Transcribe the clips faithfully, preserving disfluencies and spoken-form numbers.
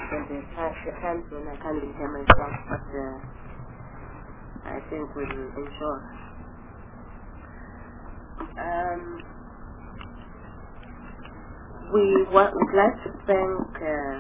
and the times when I can't even hear myself, but uh, I think we'll ensure. Um, we wa- would like to thank uh,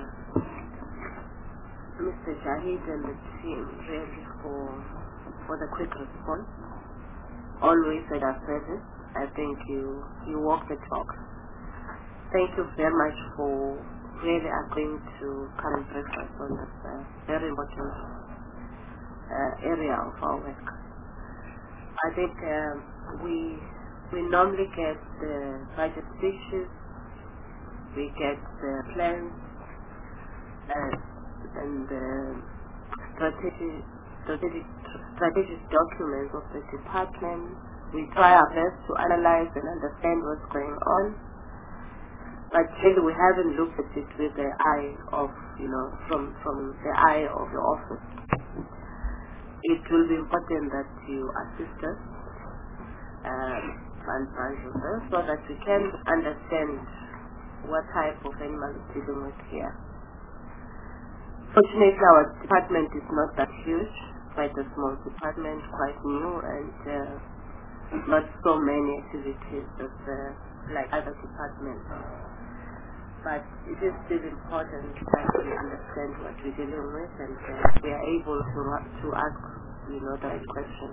Mister Jahid and the team really for for the quick response. Always at our service. I think you you walk the talk. Thank you very much for really agreeing to come and brief us on this uh, very important uh, area of our work. I think um, we we normally get the budget issues, we get the plans uh, and the strategic, strategic, strategic documents of the department. We try our best to analyze and understand what's going on, but really we haven't looked at it with the eye of, you know, from, from the eye of your office. It will be important that you assist us um, and us so that we can understand what type of animal is dealing with here. Fortunately, our department is not that huge, quite a small department, quite new, and uh, not so many activities as, uh, like other departments. But it is still important that we understand what we're dealing with, and uh, we are able to to ask, you know, the right questions.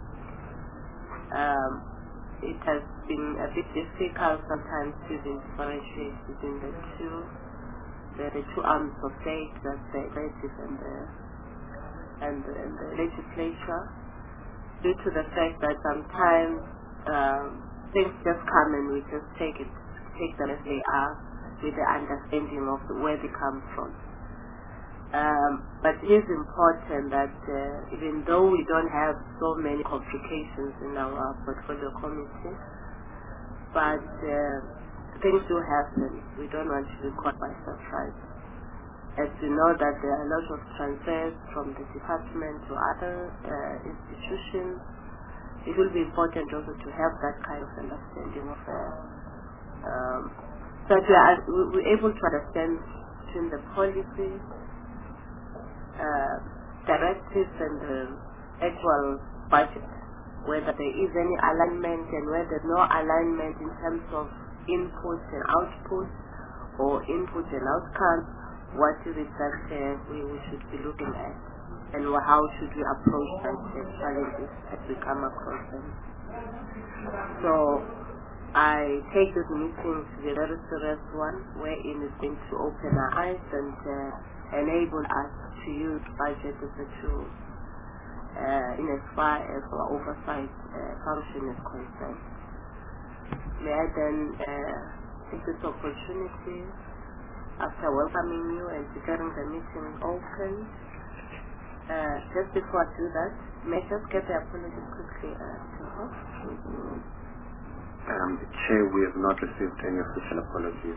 Um, it has been a bit difficult sometimes to differentiate between the two, the, the two arms of state, that's the executive and the and the, and the legislature, due to the fact that sometimes um, things just come and we just take it, take them as they are, with the understanding of where they come from. Um, but it is important that uh, even though we don't have so many complications in our portfolio committee, but uh, things do happen. We don't want to be caught by surprise. As you know that there are a lot of transfers from the department to other uh, institutions, it will be important also to have that kind of understanding of uh, um, so that we are we're able to understand between the policy, uh, directives and the actual budget, whether there is any alignment and whether there's no alignment in terms of input and output or input and outcomes, what is it that uh, we, we should be looking at and how should we approach that uh, challenges as we come across them. So I take this meeting to be a very serious one, wherein it's going to open our eyes and uh, enable us to use budget as a tool uh, in as far as our oversight uh, function is concerned. May I then uh, take this opportunity, after welcoming you and declaring the meeting open, uh, just before I do that, may I just get the apologies quickly? Uh, Um, Chair, we have not received any official apologies.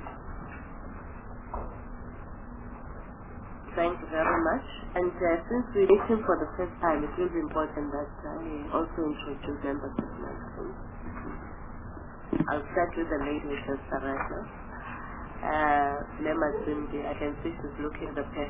Thank you very much. And uh, since we're meeting for the first time, it will be important that I also introduce members of my team. I'll start with the lady who just arrived now. Uh, Nema Zindi, I can see she's looking the pet.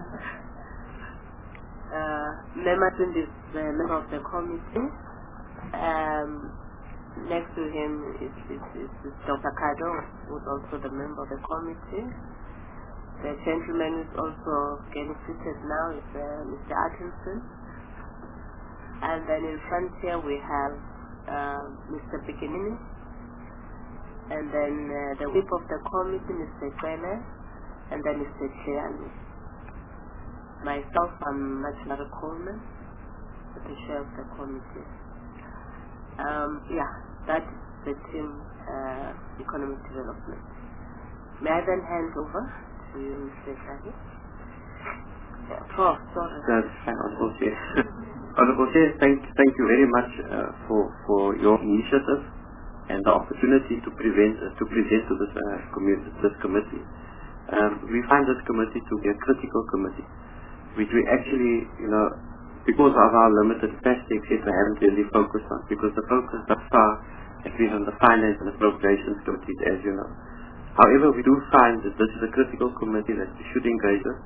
uh, Nema Zindi is the member of the committee. Um, next to him is, is, is, is Doctor Kado, who's also the member of the committee. The gentleman who's also getting seated now is uh, Mister Atkinson. And then in front here we have uh, Mister Bikinini. And then uh, the whip of the committee, Mister Kwele. And then Mister Chiani. Myself, I'm Machinara Coleman, the chair of the committee. Um, yeah, that's the team uh, economic development. May I then hand over to you, Mister Shahid? Yeah. Oh, sorry. That's fine, Honorable Chair. Honorable Chair, thank, thank you very much uh, for, for your initiative and the opportunity to present uh, to present to this uh, community, this committee. Um, we find this committee to be a critical committee, which we actually, you know, because of our limited capacity, et cetera, haven't really focused on, because the focus thus far has been on the finance and appropriations committees, as you know. However, we do find that this is a critical committee that we should engage with,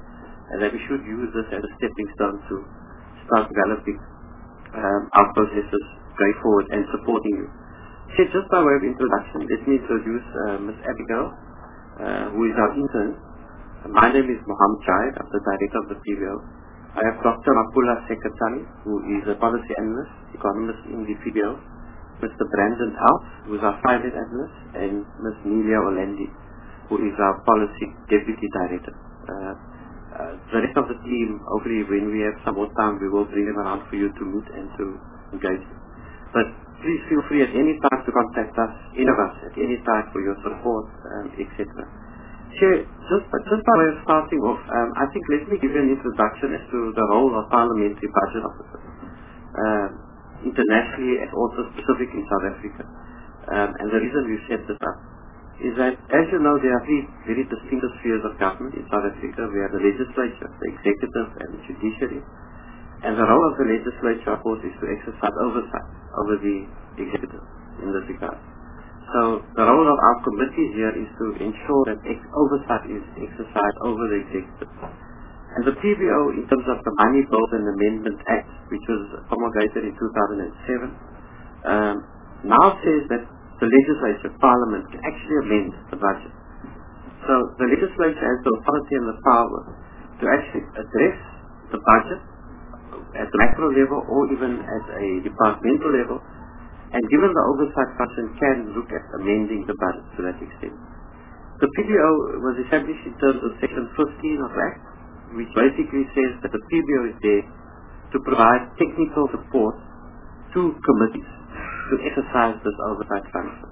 and that we should use this as a stepping stone to start developing um, our processes going forward and supporting you. So just by way of introduction, let me introduce uh, Miz Abigail, uh, who is our intern. My name is Mohammed Jahid. I'm the director of the P B O. I have Doctor Mapula Sekatani, who is a policy analyst, economist in the P B O, Mister Brandon House, who is our finance analyst, and Miz Nelia Olendi, who is our policy deputy director. Uh, uh, the rest of the team, hopefully when we have some more time, we will bring them around for you to meet and to engage. But please feel free at any time to contact us, any of us, at any time for your support, um, et cetera. Chair, just, just by way of starting off, um, I think let me give you an introduction as to the role of parliamentary budget officers, um, internationally and also specifically in South Africa. Um, and the reason we set this up is that, as you know, there are three very distinct spheres of government in South Africa. We have the legislature, the executive, and the judiciary. And the role of the legislature, of course, is to exercise oversight over the executive in this regard. So the role of our committee here is to ensure that ex- oversight is exercised over the executive. And the P B O, in terms of the Money Bills and Amendment Act, which was promulgated in two thousand seven, um, now says that the legislature, Parliament, can actually amend the budget. So the legislature has the authority and the power to actually address the budget at the macro level or even at a departmental level, and given the oversight function, can look at amending the budget to that extent. The P B O was established in terms of Section fifteen of the Act, which basically says that the P B O is there to provide technical support to committees to exercise this oversight function.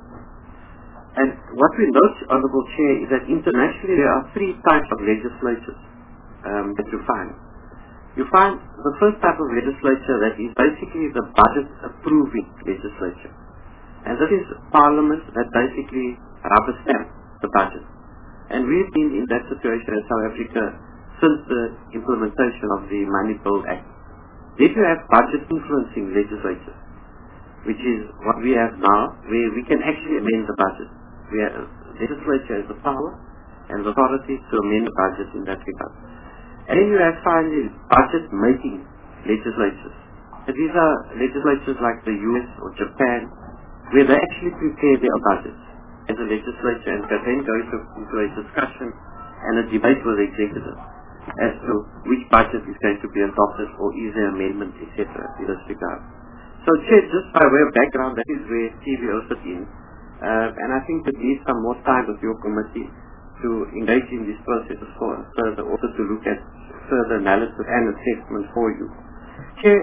And what we note, Honourable Chair, is that internationally there are three types of legislatures um, that you find. You find the first type of legislature that is basically the budget approving legislature. And this is Parliament that basically rubber stamp the budget. And we've been in that situation in South Africa since the implementation of the Money Bill Act. Then you have budget influencing legislature, which is what we have now, where we can actually amend the budget. We have, legislature has the power and the authority to amend the budget in that regard. And then you have finally budget-making legislatures. And these are legislatures like the U S or Japan, where they actually prepare their budgets as a legislature and then go into, into a discussion and a debate with the executive as to which budget is going to be adopted or is there amendment, et cetera in this regard. So, Chair, just by way of background, that is where P B O sits in. Uh, and I think it needs some more time with your committee to engage in these processes for further, also to look at further analysis and assessment for you. Chair,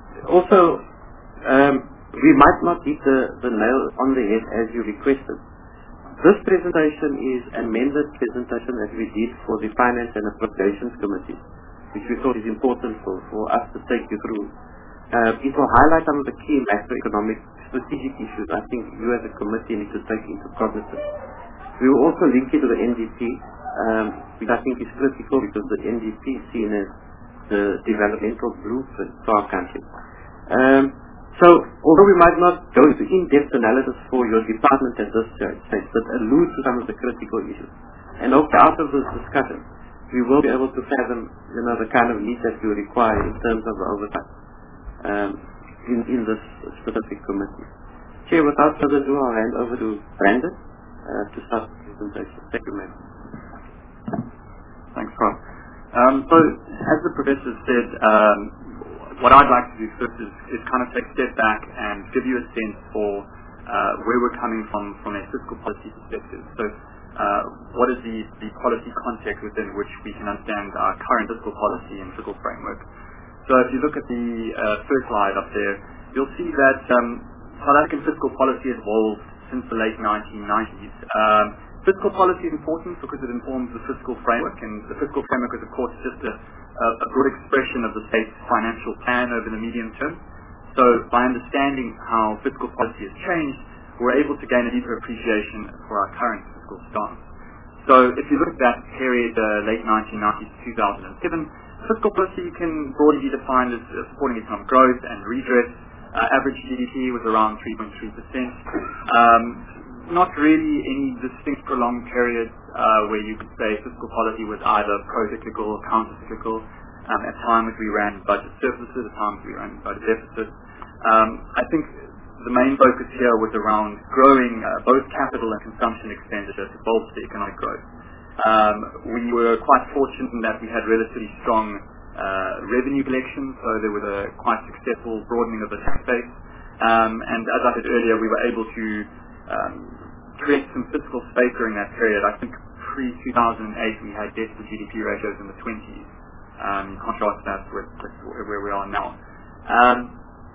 also, um, we might not hit the, the nail on the head as you requested. This presentation is an amended presentation that we did for the Finance and Appropriations Committee, which we thought is important for, for us to take you through. Uh, it will highlight some of the key macroeconomic strategic issues I think you as a committee need to take into cognizance. We will also link it to the N D P, um, which I think is critical because the N D P is seen as the developmental blueprint for our country. Um, so, although we might not go into in-depth analysis for your department at this stage, but allude to some of the critical issues. And hopefully out of this discussion, we will be able to fathom, you know, the kind of needs that you require in terms of the oversight um, in, in this specific committee. Chair, without further ado, I'll hand over to Brandon. Uh, to start the presentation. Thank you, ma'am. Thanks, Rob. Um, so, as the professor said, um, what I'd like to do first is, is kind of take a step back and give you a sense for uh, where we're coming from from a fiscal policy perspective. So, uh, what is the, the policy context within which we can understand our current fiscal policy and fiscal framework? So, if you look at the uh, first slide up there, you'll see that um, South African fiscal policy has evolved since the late nineteen nineties. Um, fiscal policy is important because it informs the fiscal framework, and the fiscal framework is, of course, just a, a broad expression of the state's financial plan over the medium term. So by understanding how fiscal policy has changed, we're able to gain a deeper appreciation for our current fiscal stance. So if you look at that period, uh, late nineteen nineties to two thousand seven, fiscal policy can broadly be defined as uh, supporting economic growth and redress. Uh, average G D P was around three point three percent. Um, not really any distinct prolonged periods uh, where you could say fiscal policy was either pro-cyclical or counter-cyclical. Um, at times we ran budget surpluses, at times we ran budget deficits. Um, I think the main focus here was around growing uh, both capital and consumption expenditure to bolster economic growth. Um, we were quite fortunate in that we had relatively strong uh, revenue collection, so there was a quite successful broadening of the tax base. Um, and as I said earlier, we were able to um, create some fiscal space during that period. I think pre two thousand eight we had debt to G D P ratios in the twenties. Um, contrast that with, with where we are now. Um,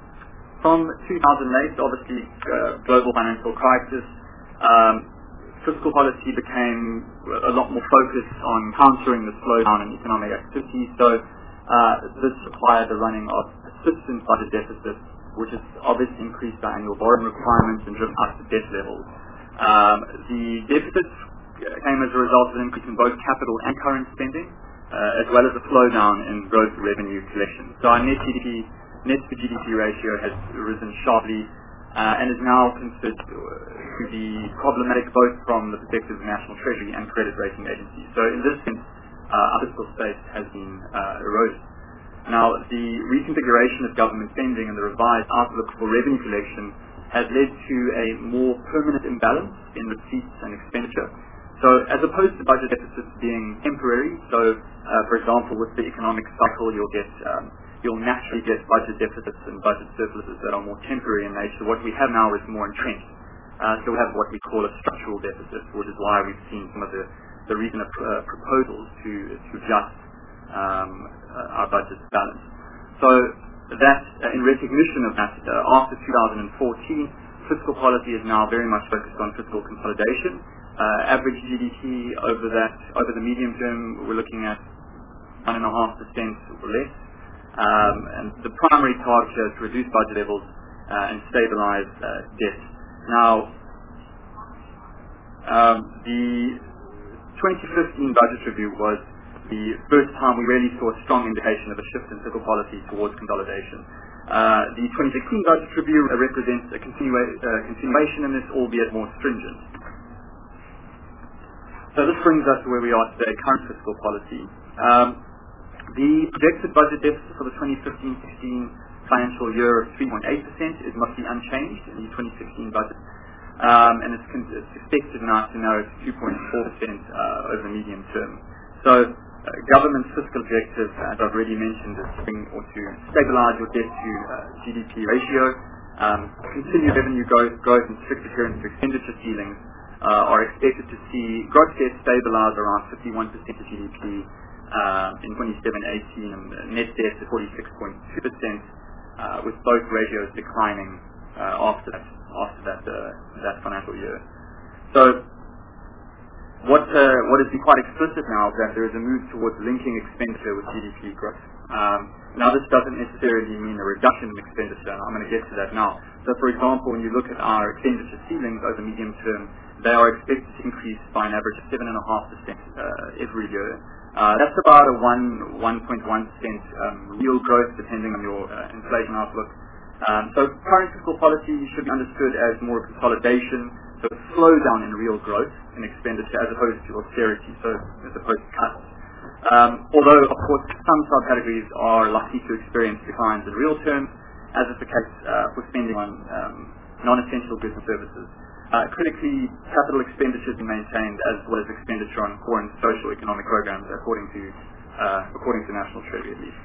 from two thousand eight, obviously, uh, global financial crisis, um, fiscal policy became a lot more focused on countering the slowdown in economic activity. So uh, this required the running of persistent budget deficits, which has obviously increased our annual borrowing requirements and driven up the debt levels. Um, the deficits came as a result of an increase in both capital and current spending, uh, as well as a slowdown in gross revenue collection. So our net G D P, net to G D P ratio has risen sharply uh, and is now considered to be problematic both from the perspective of National Treasury and credit rating agencies. So in this sense, uh, our fiscal space has been uh, eroded. Now, the reconfiguration of government spending and the revised outlook for revenue collection has led to a more permanent imbalance in receipts and expenditure. So as opposed to budget deficits being temporary, so uh, for example with the economic cycle you'll get um, you'll naturally get budget deficits and budget surpluses that are more temporary in nature. What we have now is more entrenched. Uh, so we have what we call a structural deficit, which is why we've seen some of the, the recent uh, proposals to, to adjust um, uh, our budget balance. So that, uh, in recognition of that, uh, after two thousand fourteen, fiscal policy is now very much focused on fiscal consolidation. Uh, average G D P over that, over the medium term, we're looking at one and a half percent or less. Um, and the primary target here is to reduce budget levels uh, and stabilize uh, debt. Now, um, the twenty fifteen budget review was the first time we really saw a strong indication of a shift in fiscal policy towards consolidation. Uh, the twenty sixteen budget review represents a continua- uh, continuation in this, albeit more stringent. So this brings us to where we are today, current fiscal policy. Um, the projected budget deficit for the twenty fifteen sixteen financial year of three point eight percent is mostly unchanged in the twenty sixteen budget. Um, and it's, con- it's expected now to narrow to two point four percent uh, over the medium term. So uh, government's fiscal objective, as I've already mentioned, is to bring or to stabilize your debt to uh, G D P ratio, um, continue revenue growth, growth and strict adherence to expenditure ceilings uh, are expected to see gross debt stabilize around fifty-one percent of G D P uh, in twenty-seven eighteen and net debt to forty-six point two percent, uh, with both ratios declining uh, after that after that uh, that financial year. So what uh, what has been quite explicit now is that there is a move towards linking expenditure with G D P growth. Um, now this doesn't necessarily mean a reduction in expenditure, and I'm going to get to that now. So for example, when you look at our expenditure ceilings over medium term, they are expected to increase by an average of seven point five percent uh, every year. Uh, that's about a one, one point one percent um, real growth depending on your uh, inflation outlook. Um, so current fiscal policy should be understood as more consolidation, so a slowdown in real growth in expenditure as opposed to austerity, so as opposed to cuts. Um, although, of course, some subcategories are likely to experience declines in real terms, as is the case uh, for spending on um, non-essential goods and services. Uh, critically, capital expenditure is maintained as well as expenditure on core and social economic programs, according to uh, according to National Treasury at least.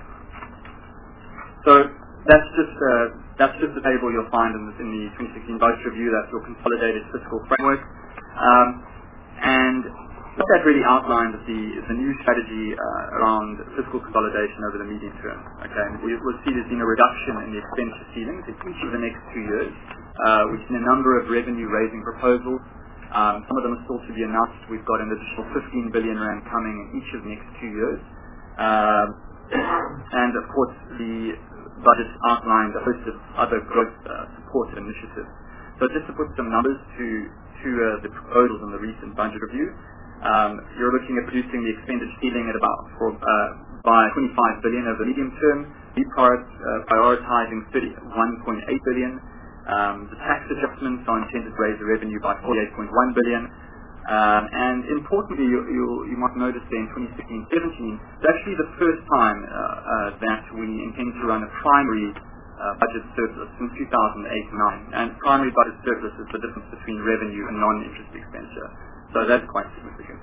So that's just uh, that's just the table you'll find in, this, in the twenty sixteen budget review. That's your consolidated fiscal framework, um, and what that really outlines is the, is the new strategy uh, around fiscal consolidation over the medium term. Okay, and we, we'll see there's been a reduction in the expenditure ceilings in each of the next two years. Uh, we've seen a number of revenue-raising proposals. Um, some of them are still to be announced. We've got an additional fifteen billion rand coming in each of the next two years. Um, and of course, the budget outlined a host of other growth uh, support initiatives. So just to put some numbers to, to uh, the proposals in the recent budget review, um, you're looking at reducing the expenditure ceiling at about for, uh, by twenty-five billion over the medium term, reprioritizing thirty-one point eight billion. Um, the tax adjustments are intended to raise the revenue by forty-eight point one billion dollars. Um, and importantly, you, you, you might notice that in twenty sixteen seventeen, it's actually the first time uh, uh, that we intend to run a primary uh, budget surplus since two thousand eight nine. And primary budget surplus is the difference between revenue and non-interest expenditure. So that's quite significant.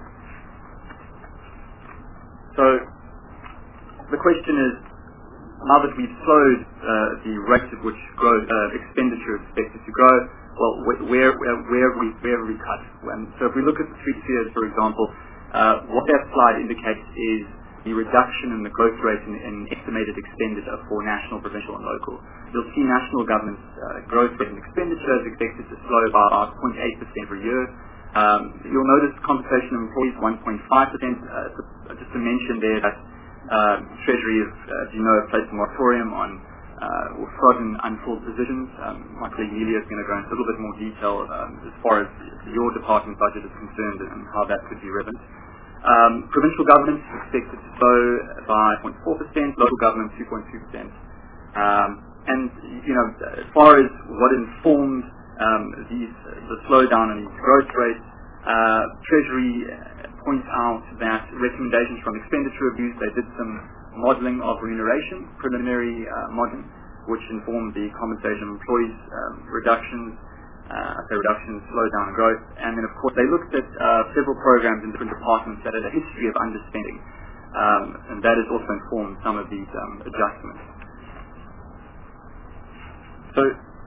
So the question is, now that we've slowed uh, the rate at which growth, uh, expenditure is expected to grow, well, where where where have we where have we cut? And so if we look at the three tiers, for example, uh, what that slide indicates is the reduction in the growth rate in, in estimated expenditure for national, provincial, and local. You'll see national government's uh, growth rate in expenditure is expected to slow by about zero point eight percent per year. Um, you'll notice compensation of employees one point five percent. Uh, just to mention there that uh, Treasury, have, uh, as you know, have placed a moratorium on uh, frozen unfilled positions. Um, my colleague Nelia is going to go into a little bit more detail um, as far as your department budget is concerned and how that could be relevant. Um, provincial government is expected to slow by zero point four percent, local government two point two percent. Um, and, you know, as far as what informed um, these, the slowdown in these growth rates, uh, Treasury points out that recommendations from expenditure reviews, they did some modelling of remuneration, preliminary uh, modelling, which informed the compensation of employees um, reductions, uh, say reductions, slowdown in growth, and then of course they looked at uh, several programs in different departments that had a history of underspending, um, and that has also informed some of these um, adjustments. So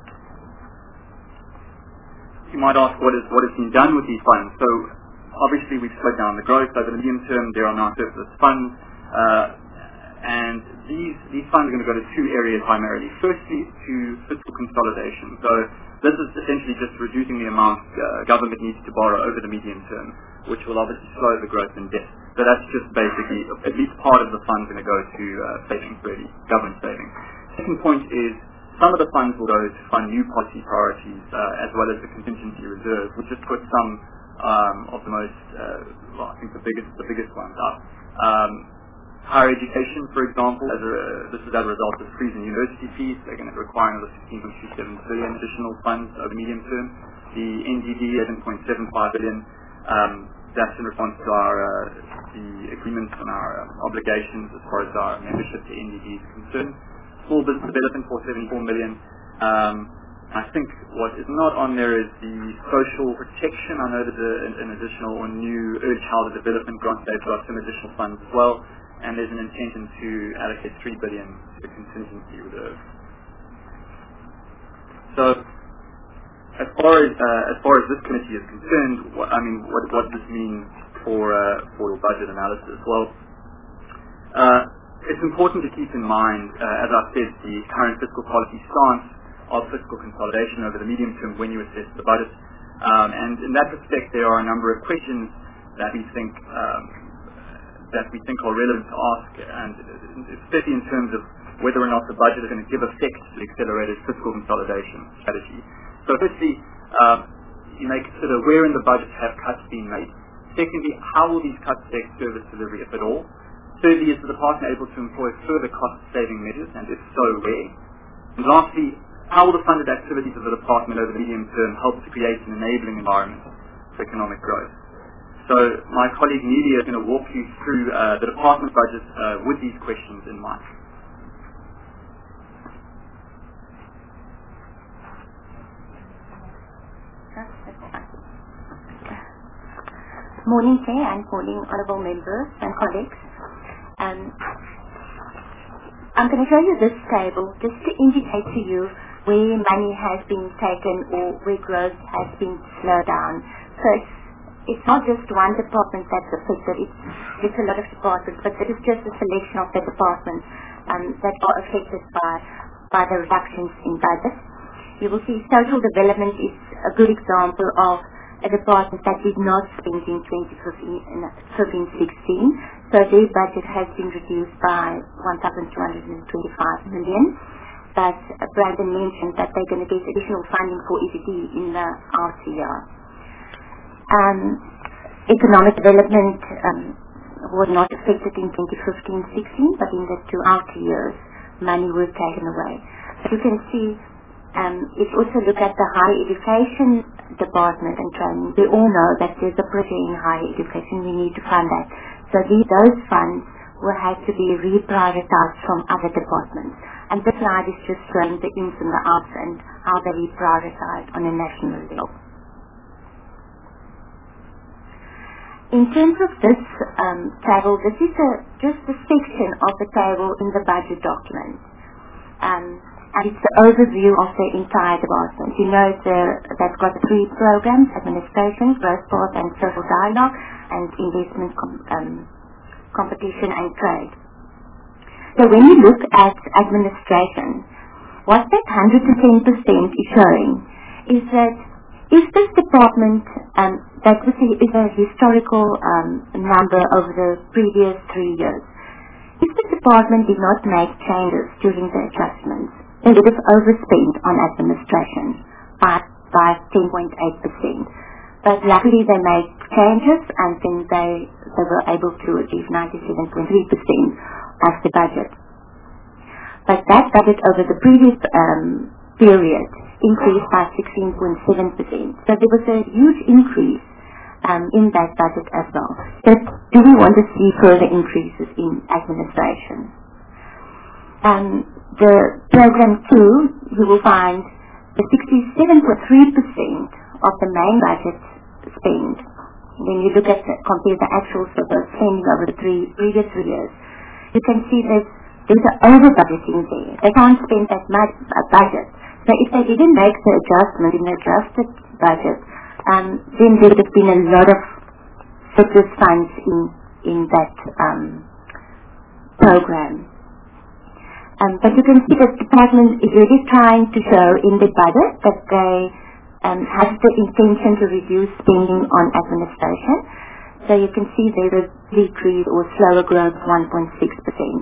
you might ask what is what has been done with these funds. So obviously we've slowed down the growth over the medium term. There are now surplus funds, uh, and these these funds are going to go to two areas primarily. Firstly, to fiscal consolidation. So this is essentially just reducing the amount uh, government needs to borrow over the medium term, which will obviously slow the growth in debt. So that's just basically, at least part of the funds going to go to uh, savings, really, government savings. Second point is, some of the funds will go to fund new policy priorities, uh, as well as the contingency reserve, which just put some um, of the most, uh, well, I think the biggest, the biggest ones up. Um, higher education, for example, as a, this is as a result of freezing university fees. They're going to require another sixteen point two seven billion additional funds over the medium term. The N D D, eleven point seven five billion. Um, that's in response to our uh, the agreements and our um, obligations as far as our membership to N D D is concerned. Small business development for seventy-four million. Um, I think what is not on there is the social protection. I know that an, an additional or new early childhood development grant, they've got some additional funds as well, and there's an intention to allocate three billion to the contingency reserve. So, as far as uh, as far as this committee is concerned, what, I mean, what what does this mean for uh, for your budget analysis? Well. Uh, It's important to keep in mind, uh, as I said, the current fiscal policy stance of fiscal consolidation over the medium term when you assess the budget. Um, and in that respect, there are a number of questions that we think um, that we think are relevant to ask, and especially in terms of whether or not the budget is going to give effect to the accelerated fiscal consolidation strategy. So, firstly, uh, you may consider where in the budget have cuts been made. Secondly, how will these cuts affect service delivery, if at all? Thirdly, is the department able to employ further cost-saving measures, and if so, where? And lastly, how will the funded activities of the department over the medium term help to create an enabling environment for economic growth? So my colleague Nelia is going to walk you through uh, the department budget uh, with these questions in mind. Morning, Chair, and morning, honourable members and colleagues. Um, I'm going to show you this table just to indicate to you where money has been taken or where growth has been slowed down. So it's, it's not just one department that's affected, it's, it's a lot of departments, but it is just a selection of the departments um, that are affected by, by the reductions in budget. You will see social development is a good example of a department that did not spend in twenty fifteen sixteen, so their budget has been reduced by one thousand two hundred twenty-five million. But uh, Brandon mentioned that they're going to get additional funding for E V D in the R C R. Um, economic development um, was not affected in twenty fifteen sixteen, but in the two outer years, money was taken away. But you can see Um, if you also look at the higher education department and training, we all know that there's a project in higher education. We need to fund that. So these, those funds will have to be reprioritized from other departments. And this slide is just showing the ins and the outs and how they reprioritize on a national level. In terms of this um, table, this is a, just a section of the table in the budget document. Um, and it's the overview of the entire department. You know, the, they've got three programs: administration, growth path, and social dialogue, and investment, com, um, competition, and trade. So when you look at administration, what that one hundred ten percent is showing is that if this department, um, that is a historical um, number over the previous three years, if the department did not make changes during the adjustments, they would have overspent on administration by, by ten point eight percent. But luckily they made changes and then they, they were able to achieve ninety-seven point three percent of the budget. But that budget over the previous um, period increased by sixteen point seven percent. So there was a huge increase um, in that budget as well. So do we want to see further increases in administration? Um, the program two, you will find the sixty-seven point three percent of the main budget spend. When you look at the, compare the actual sort of spending over the three previous three years, you can see that there's an over budgeting there. They can't spend that much uh, budget. So if they didn't make the adjustment in the adjusted budget, um, then there would have been a lot of surplus funds in in that um, program. Um, but you can see that the department is really trying to show in the budget that they um, have the intention to reduce spending on administration. So you can see there is a decrease or slower growth of one point six percent.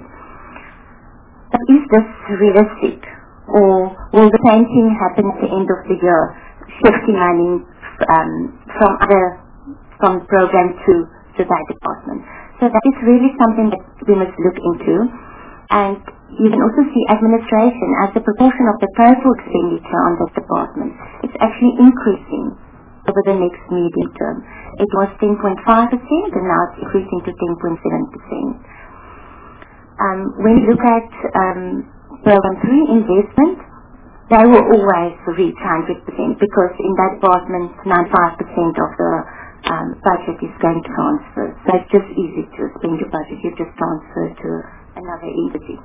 But is this realistic? Or will the same thing happen at the end of the year, shifting money um, from other, from program two to that department? So that is really something that we must look into. And you can also see administration as a proportion of the total expenditure on that department. It's actually increasing over the next medium term. It was ten point five percent and now it's increasing to ten point seven percent. Um, when you look at um, Program three, investment, they will always reach one hundred percent because in that department, ninety-five percent of the um, budget is going to transfer. So it's just easy to spend your budget. You just transfer to another entity.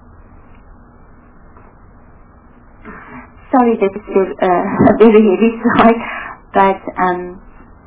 Sorry, this is still uh, a very heavy slide, but um,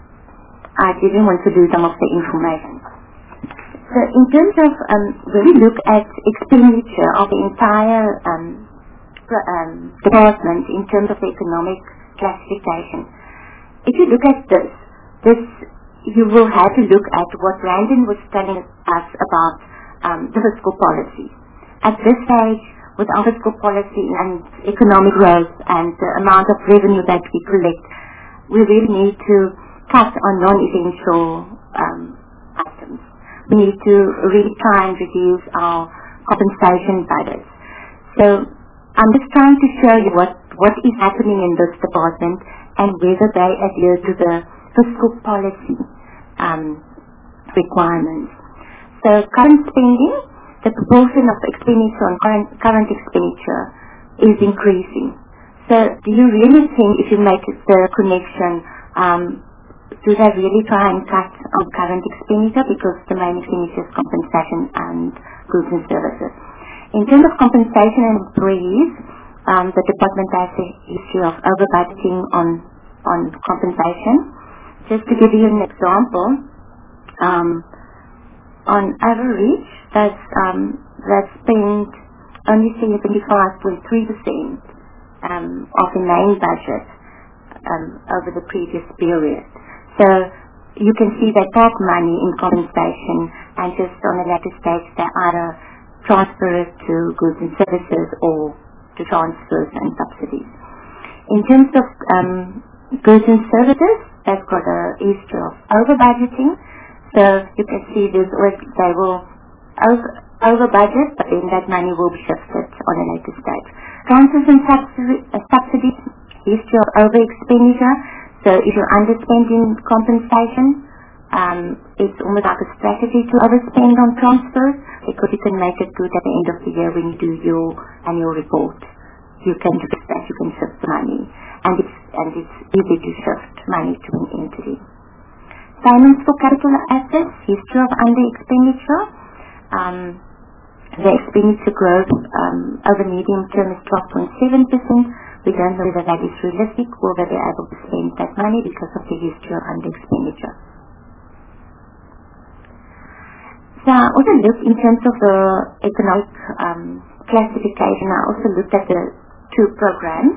I didn't want to do some of the information. So in terms of, um, when we look at expenditure of the entire um, um, department in terms of the economic classification, if you look at this, this you will have to look at what Brandon was telling us about um, the fiscal policy. At this stage, with our fiscal policy and economic growth and the amount of revenue that we collect, we really need to cut on non-essential um, items. We need to really try and reduce our compensation budgets. So I'm just trying to show you what, what is happening in this department and whether they adhere to the fiscal policy um, requirements. So current spending, the proportion of expenditure on current, current expenditure is increasing. So do you really think if you make the connection, um, do they really try and cut on current expenditure because the main expenditure is compensation and goods and services? In terms of compensation and employees, um, the department has the issue of over-budgeting on, on compensation. Just to give you an example, um, on average, that's, um, that's spent only seventy-five point three percent um, of the main budget um, over the previous period. So you can see they take money in compensation and just on a later stage they either transfer it to goods and services or to transfers and subsidies. In terms of um, goods and services, they've got a history of over budgeting. So you can see this, they will over, over budget, but then that money will be shifted on a later stage. Transfers and subsidi- uh, subsidies, history of over-expenditure. So if you're underspending compensation, um, it's almost like a strategy to overspend on transfers because you can make it good at the end of the year when you do your annual report. You can do that, you can shift the money. And it's, and it's easy to shift money to an entity. Payments for capital assets, history of under-expenditure. Um, the expenditure growth um, over medium term is twelve point seven percent. We don't know whether that is realistic or whether they're able to spend that money because of the history of under-expenditure. So I also looked in terms of the economic um, classification. I also looked at the two programs.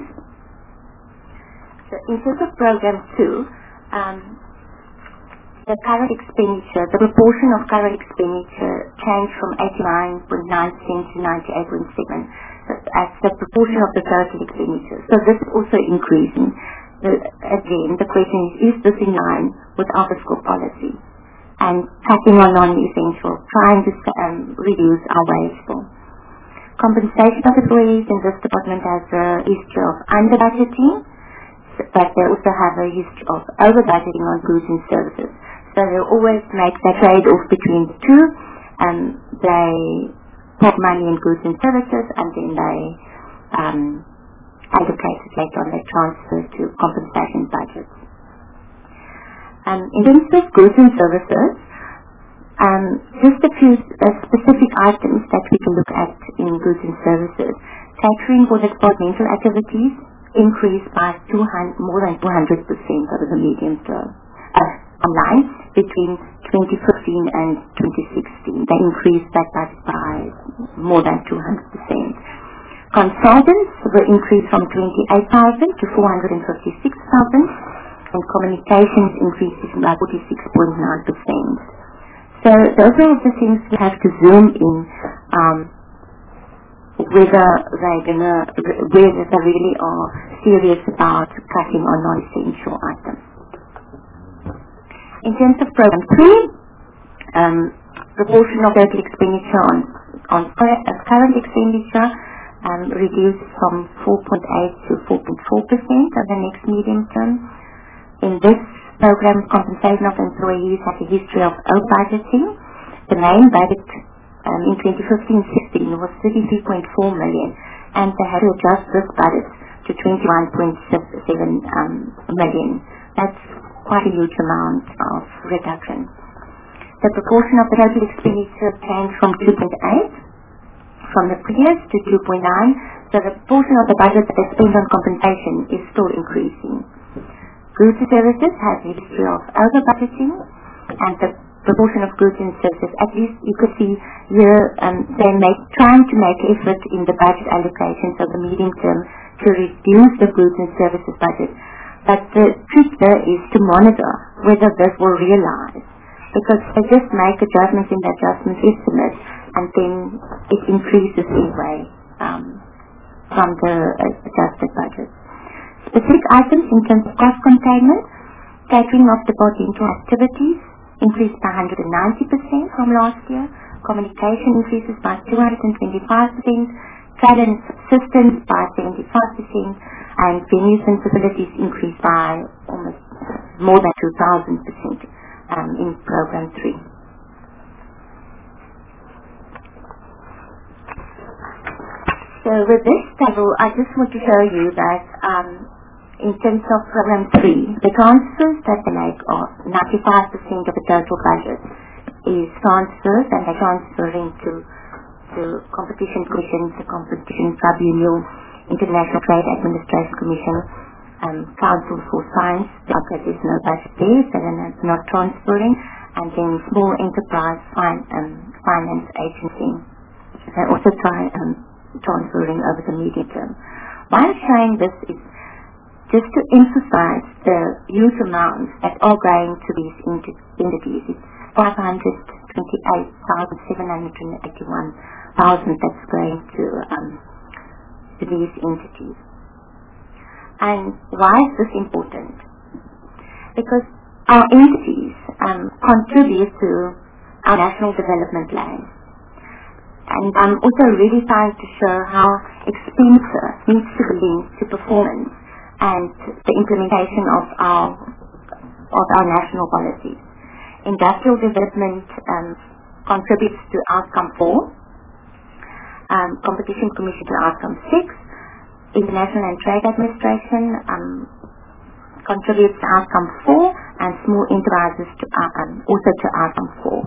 So in terms of program two, um, the current expenditure, the proportion of current expenditure changed from eighty-nine point nine percent to ninety-eight point seven percent as the proportion of the total expenditure. So this is also increasing. The, again, the question is, is this in line with our fiscal policy? And cutting on non-essential, trying to um, reduce our wasteful. Compensation of employees in this department has a history of under-budgeting, but they also have a history of over-budgeting on goods and services. So they always make that trade-off between the two, and they put money in goods and services, and then they um, allocate it later on, they transfer to compensation budgets. Um, in terms of goods and services, um, just a few uh, specific items that we can look at in goods and services. Catering for the departmental activities increased by two hundred, more than two hundred percent over the medium term. Uh, online between twenty fifteen and twenty sixteen. They increased that budget by more than two hundred percent. Consultants were increased from twenty-eight thousand to four hundred fifty-six thousand, and communications increases by forty-six point nine percent. So those are the things we have to zoom in, um, whether they're gonna, whether they really are serious about cutting on non-essential items. In terms of program three, um, proportion of total expenditure on, on current expenditure um, reduced from four point eight to four point four percent of the next medium term. In this program, compensation of employees has a history of over-budgeting. The main budget um, in twenty fifteen sixteen was thirty-three point four million, and they had to adjust this budget to twenty-one point seven um, million. That's quite a huge amount of reduction. The proportion of the total expenditure changed from two point eight from the previous to two point nine, so the proportion of the budget that is spent on compensation is still increasing. Goods and services has a history of over-budgeting, and the proportion of goods and services, at least you could see here, um, they're make, trying to make effort in the budget allocations of the medium term to reduce the goods and services budget. But the trick there is to monitor whether this will realize, because they just make adjustments in the adjustment estimate, and then it increases anyway um, from the uh, adjusted budget. Specific items in terms of cost containment, catering of departmental activities increased by one hundred ninety percent from last year, communication increases by two hundred twenty-five percent, travel and subsistence by seventy-five percent, and venues and facilities increased by almost more than two thousand percent um, in program three. So with this table, I just want to show you that um, in terms of program three, the transfers that they make are ninety-five percent of the total budget is transfers, and they're transferring to the Competition Commission, the Competition Tribunal, International Trade Administration Commission, um, Council for Science, because there's no budget there, so then it's not transferring, and then Small Enterprise fin um, Finance Agency. They're also try, um, transferring over the medium term. Why I'm showing this is just to emphasize the huge amounts that are going to these entities. It's five hundred twenty-eight thousand seven hundred eighty-one thousand that's going to, um, to these entities. And why is this important? Because our entities um, contribute to our national development plan. And I'm also really trying to show how expenditure needs to be linked to performance and the implementation of our of our national policies. Industrial development um, contributes to outcome four, um, Competition Commission to outcome six, International and Trade Administration um, contributes to outcome four, and small enterprises to, uh, um, also to outcome four.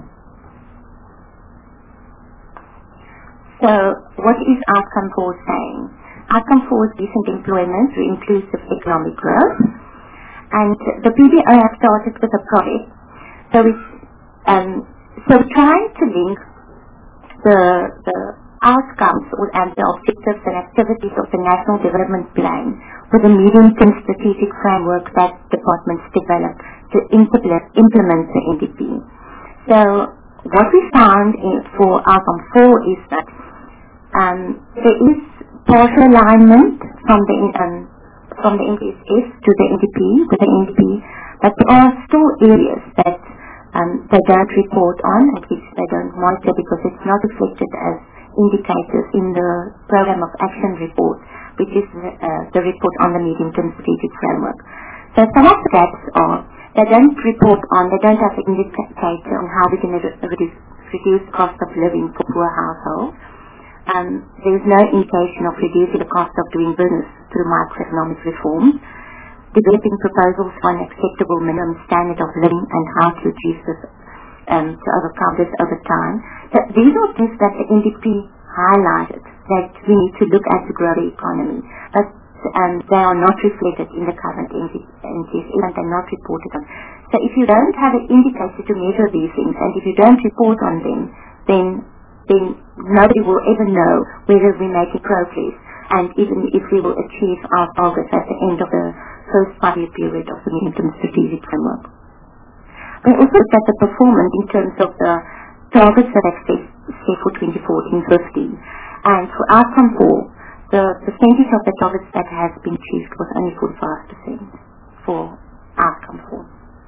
So what is outcome four saying? Outcome four is decent employment through inclusive economic growth. And the P B O have started with a project. So it's um, so trying to link the the outcomes or, and the objectives and activities of the National Development Plan with the medium-term strategic framework that departments develop to implement, implement the N D P. So what we found in, for outcome four is that um, there is partial alignment from the um, from the N P S S to the N D P, with the N D P, but there are still areas that um, they don't report on, at least they don't monitor because it's not reflected as indicators in the Program of Action report, which is uh, the report on the medium-term strategic framework. So some of the gaps are, they don't report on, they don't have an indicator on how we can reduce, reduce cost of living for poor households. Um, there is no indication of reducing the cost of doing business through microeconomic reforms, developing proposals for an acceptable minimum standard of living and how to achieve this um, to overcome this over time. So these are things that the N D P highlighted, that we need to look at to grow the economy. But um, they are not reflected in the current N T S and they're not reported on. So if you don't have an indicator to measure these things, and if you don't report on them, then then nobody will ever know whether we're making progress, and even if we will achieve our targets at the end of the first five-year period of the medium-term strategic framework. We also looked at the performance in terms of the targets that are set for twenty fourteen fifteen, and for outcome four, the percentage of the targets that has been achieved was only forty-five percent for outcome four.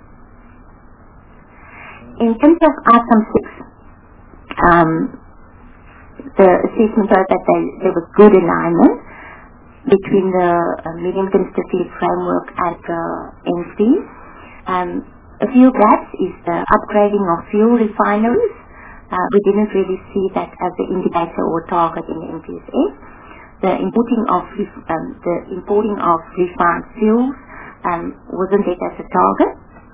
In terms of outcome six, um, the assessment showed that they, there was good alignment between the uh, medium-term strategic framework and the N D P. Um, a few gaps is the upgrading of fuel refineries. Uh, we didn't really see that as the indicator or target in the N P S S. The importing of um, the importing of refined fuels um, wasn't it as a target.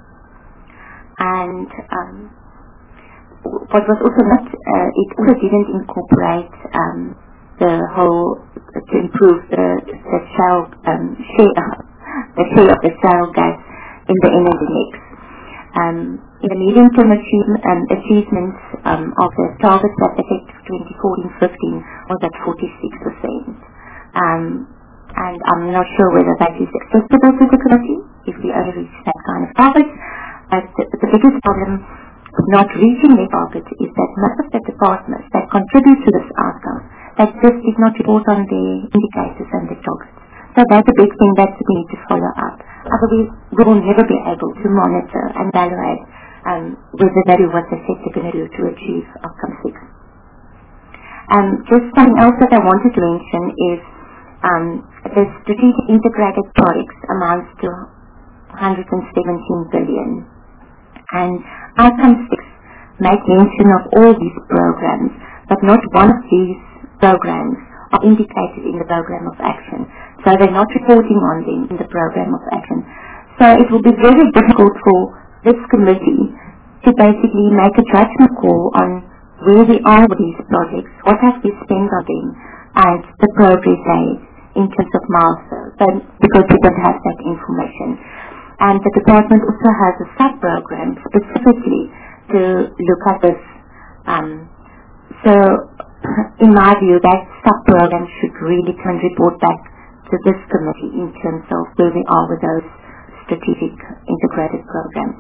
And um, what was also not, uh, it also didn't incorporate um, the whole uh, to improve the the shale um, share the share of the shale gas in the energy mix. Um, in the medium-term achievement, um, achievements um, of the targets that effective twenty fourteen fifteen was at forty-six percent. Um, and I'm not sure whether that is acceptable to the committee if we only reach that kind of target. But the, the biggest problem of not reaching their target is that most of the departments that contribute to this outcome, that just did not report on the indicators and the targets. So that's a big thing that we need to follow up. Otherwise, we will never be able to monitor and evaluate um, whether that is what they said they're going to do to achieve outcome six. Um, just something else that I wanted to mention is um, the strategic integrated projects amounts to one hundred seventeen billion. And outcome six make mention of all these programs, but not one of these programs are indicated in the program of action. So they're not reporting on them in the program of action. So it will be very difficult for this committee to basically make a judgment call on where we are with these projects, what have we spent on them, and the progress made in terms of milestones, so, because we don't have that information. And the department also has a sub-program specifically to look at this. Um, so, in my view, that sub-program should really come and report back to this committee in terms of where we are with those strategic integrated programs.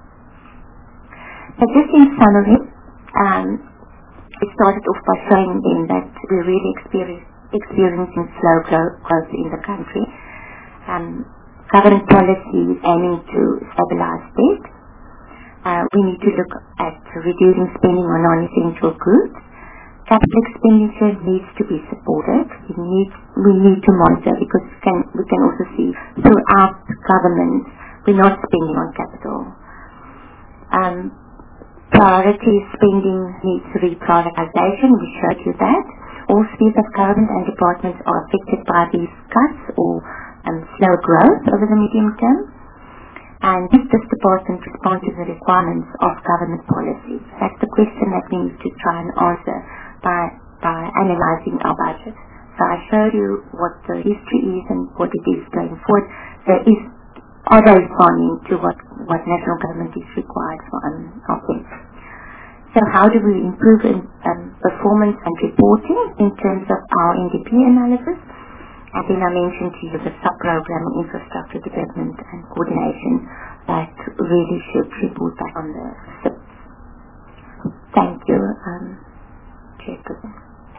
So just in summary, um, we started off by showing them that we're really experience, experiencing slow growth in the country. Um, Government policy is aiming to stabilize debt. Uh, we need to look at reducing spending on non-essential goods, capital expenditure needs to be supported. We need we need to monitor, because we can we can also see throughout government we're not spending on capital. Um, priority spending needs reprioritization. We showed you that. All spheres of government and departments are affected by these cuts or um, slow growth over the medium term. And did this department respond to the requirements of government policy? That's the question that we need to try and answer by by analyzing our budget. So I showed you what the history is and what it is going forward. There is, are they responding to what, what national government is required for um, of them? So how do we improve in um, performance and reporting in terms of our N D P analysis? And then I mentioned to you the sub-program on infrastructure development and coordination that really should report back on the S I P. Thank you, um, Chairperson.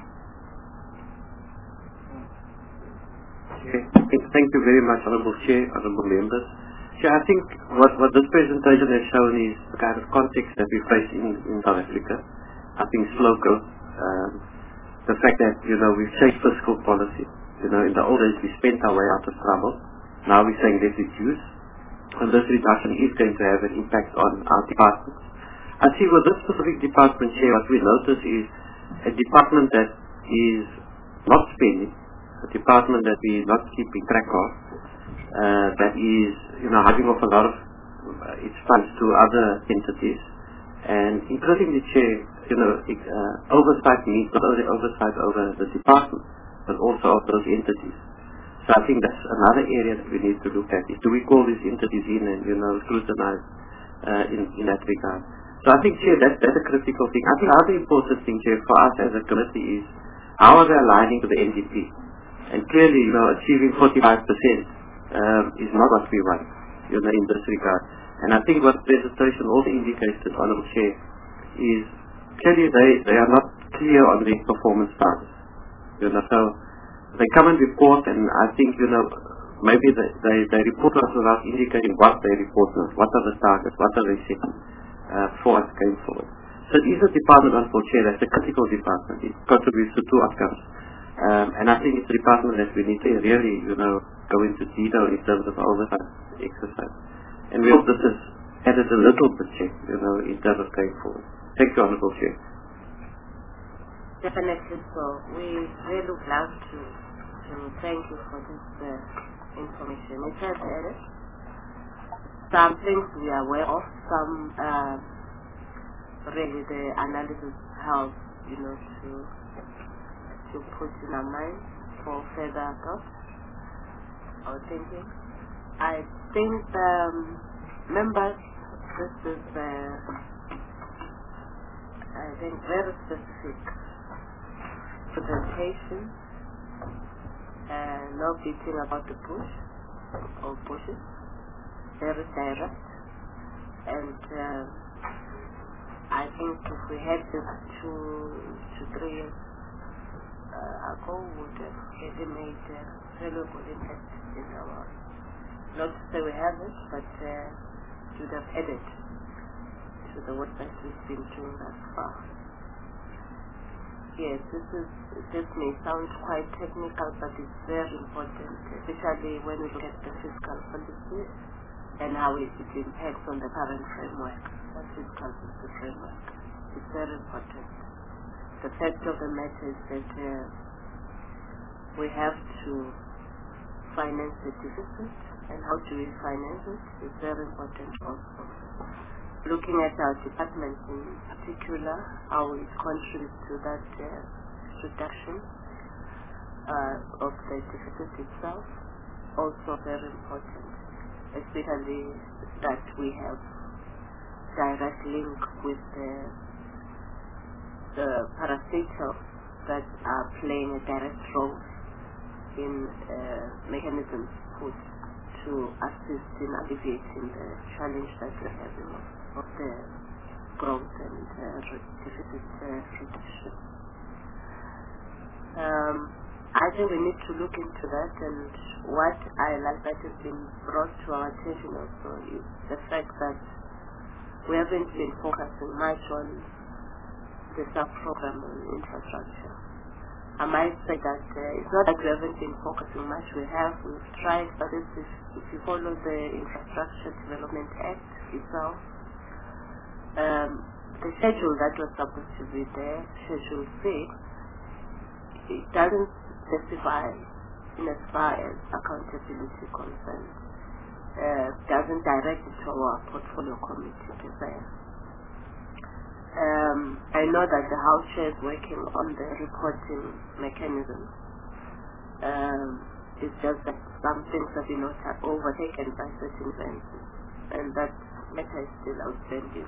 Thank you very much, Honourable Chair, Honourable Members. Chair, I think what, what this presentation has shown is the kind of context that we face in, in South Africa. I think slow growth, um, the fact that, you know, we've changed fiscal policy. You know, in the old days we spent our way out of trouble. Now we're saying let's reduce. And this reduction is going to have an impact on our departments. I see with this specific department, Chair, what we notice is a department that is not spending, a department that we are not keeping track of, uh, that is, you know, having off a lot of uh, its funds to other entities, and including the Chair, you know, uh, oversight means not only oversight over the department, but also of those entities. So I think that's another area that we need to look at, is do we call these entities in and, you know, scrutinize uh, in, in that regard. So I think, Chair, that, that's a critical thing. I think the other important thing, Chair, for us as a committee is how are they aligning to the N D P? And clearly, you know, achieving forty-five percent um, is not what we want, you know, in this regard. And I think what the presentation also indicates, Honourable Chair, is clearly they, they are not clear on the performance targets. You know, so they come and report, and I think, you know, maybe they, they, they report us without indicating what they report on, what are the targets, what are they setting uh, for us going forward. So it is a department, unfortunately, that's a critical department. It contributes to two outcomes. Um, and I think it's a department that we need to really, you know, go into detail in terms of oversight exercise. And we hope this has added a little bit, Chair, you know, in terms of going forward. Thank you, Honourable Chair. Definitely so. We really would love to, to thank you for this uh, information. It has added some things we are aware of, some uh, really the analysis helps, you know, to to put in our mind for further thought or thinking. I think um, members, this is uh, I think very specific presentation, uh, no beating about the bush or bushes, very direct, and uh, I think if we had this two to three years uh, ago, would have really made a really good impact in our, not to say we have it, but uh, would have added to the work that we've been doing thus far. Yes, this is, this may sound quite technical, but it's very important, especially when we look at the fiscal policy and how it, it impacts on the current framework. The fiscal policy framework. It's very important. The fact of the matter is that uh, we have to finance the deficit, and how do we finance it is very important also. Looking at our department in particular, how it contributes to that uh, reduction uh, of the deficit itself, also very important, especially that we have direct link with the the parastatals that are playing a direct role in uh, mechanisms put to assist in alleviating the challenge that we're having of, of the growth and uh, deficit uh, reduction. Um, I think we need to look into that, and what I like that has been brought to our attention also is the fact that we haven't been focusing much on the sub-program on infrastructure. I might say that uh, it's not that we haven't been focusing much. We have, we've tried, but if, if you follow the Infrastructure Development Act itself, um, the schedule that was supposed to be there, Schedule six, it doesn't specify in as far as accountability concerns. Uh, doesn't direct it to our portfolio committee per se. Um, I know that the House Chair is working on the reporting mechanism. Um, it's just that some things have been overtaken by certain events, and that matter is still outstanding.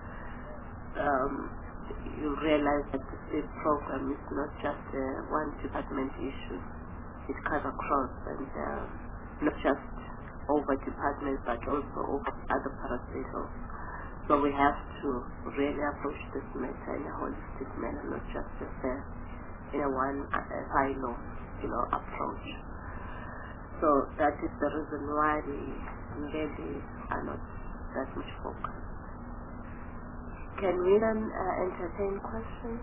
Um, you realize that the SIP program is not just a one department issue. It cuts across, and uh, not just over departments, but also over other parastatals. So we have to really approach this matter in a holistic manner, not just as a, in a one uh, silo, you know, approach. So that is the reason why we really are not that much focused. Can we then uh, entertain questions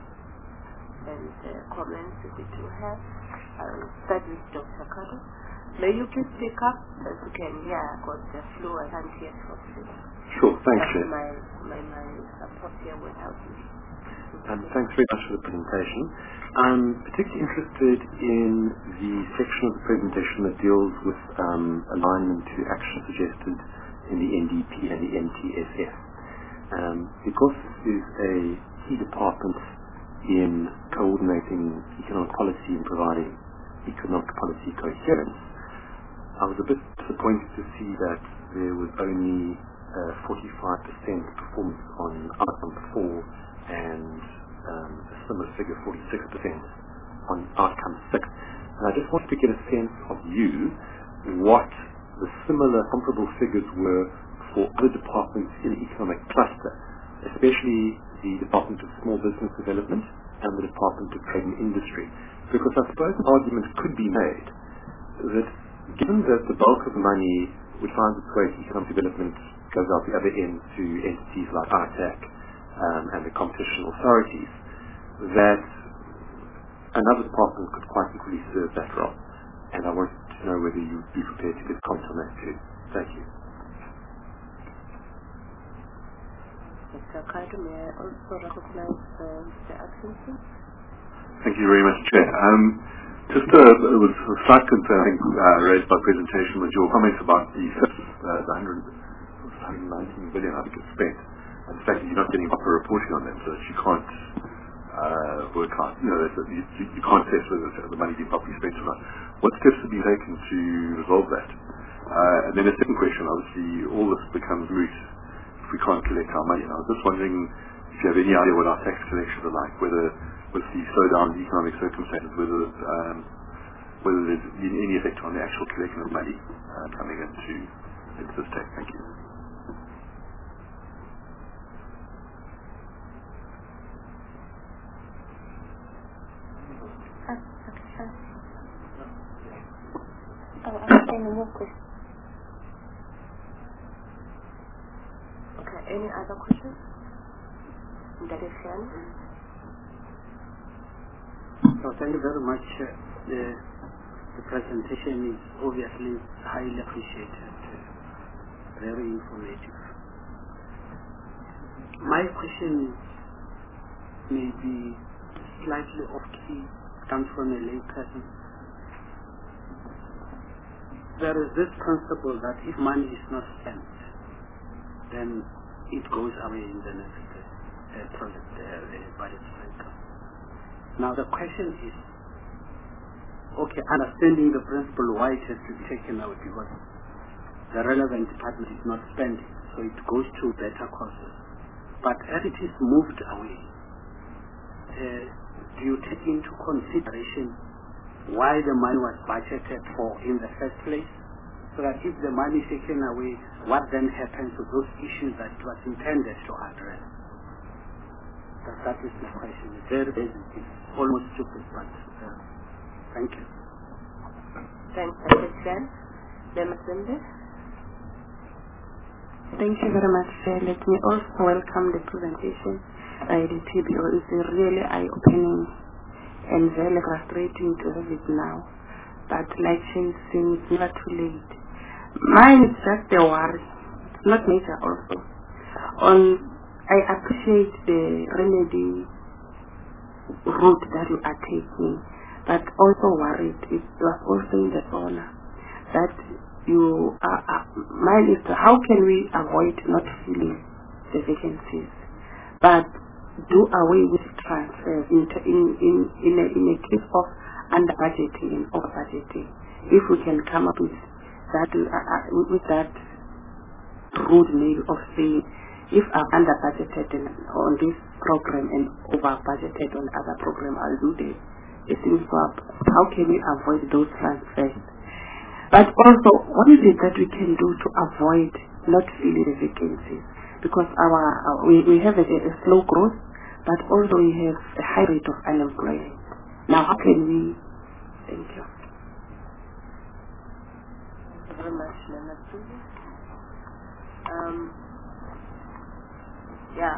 and uh, comments if we do have? I'll start with Doctor Kado. May you please speak up as you can hear, because the flu I can't hear properly. Sure, thanks, Chair. My, my, my support here will help me. Um, thanks very much for the presentation. I'm particularly interested in the section of the presentation that deals with um, alignment to action suggested in the N D P and the N T S F. Um, because this is a key department in coordinating economic policy and providing economic policy coherence, I was a bit disappointed to see that there was only uh, forty-five percent performance on outcome four and um, a similar figure, forty-six percent on outcome six. And I just wanted to get a sense of you what the similar comparable figures were for other departments in the economic cluster, especially the Department of Small Business Development and the Department of Trade and Industry. Because I suppose an argument could be made that given that the bulk of the money which finds its way to economic development goes out the other end to entities like I T A C um, and the competition authorities, that another department could quite equally serve that role. And I wanted to know whether you would be prepared to give comment on that too. Thank you. Mister Kado, may I also recognize uh, Mister Atkinson? Thank you very much, Chair. Um, just uh, it was a slight concern, I think, uh, raised by presentation was your comments about the, uh, the one hundred nineteen billion I think it's spent, and the fact that you're not getting proper reporting on that, so that you can't uh, work out, you know, that you, you can't assess whether the money being properly spent or not. What steps have been taken to resolve that? Uh, and then a second question, obviously, all this becomes moot if we can't collect our money. And I was just wondering if you have any idea what our tax collections are like, whether with the slowdown in economic circumstances, whether um, whether there's been any effect on the actual collection of money uh, coming into, into the state. Thank you. Oh, I'm saying more questions. Okay, any other questions? That is Shan. So thank you very much. Uh, the, the presentation is obviously highly appreciated, uh, very informative. My question may be slightly off-key, comes from a lay person. There is this principle that if money is not spent, then it goes away in the next uh, project, uh, budget cycle. Now the question is, okay, understanding the principle why it has to be taken out, because the relevant department is not spending, so it goes to better causes. But as it is moved away, uh, do you take into consideration why the money was budgeted for in the first place? So that if the money is taken away, what then happens to those issues that it was intended to address? That, that is the question. It's very basic. It's almost stupid, but uh, thank you. Thanks, Doctor Shan. Lemasinde. Thank you very much, Chair. Let me also welcome the presentation. by the T B O is really eye-opening and very frustrating to have it now. But like she's saying, it's never too late. Mine is just a worry. It's not major also. On, I appreciate the remedy route that you are taking, but also worried. It was also in the corner that you are, uh, mine is how can we avoid not filling the vacancies, but do away with transfers in in in in a, in a case of under budgeting and over budgeting. If we can come up with that uh, uh, with that road maybe of saying if I'm under budgeted on this program and over budgeted on other program, I'll do the the things swap. How can we avoid those transfers? But also, what is it that we can do to avoid not filling the vacancies? Because our, our we, we have a, a slow growth, but also we have a high rate of unemployment. Now, how can we? Thank you. Thank you very much, Nana. Um, yeah.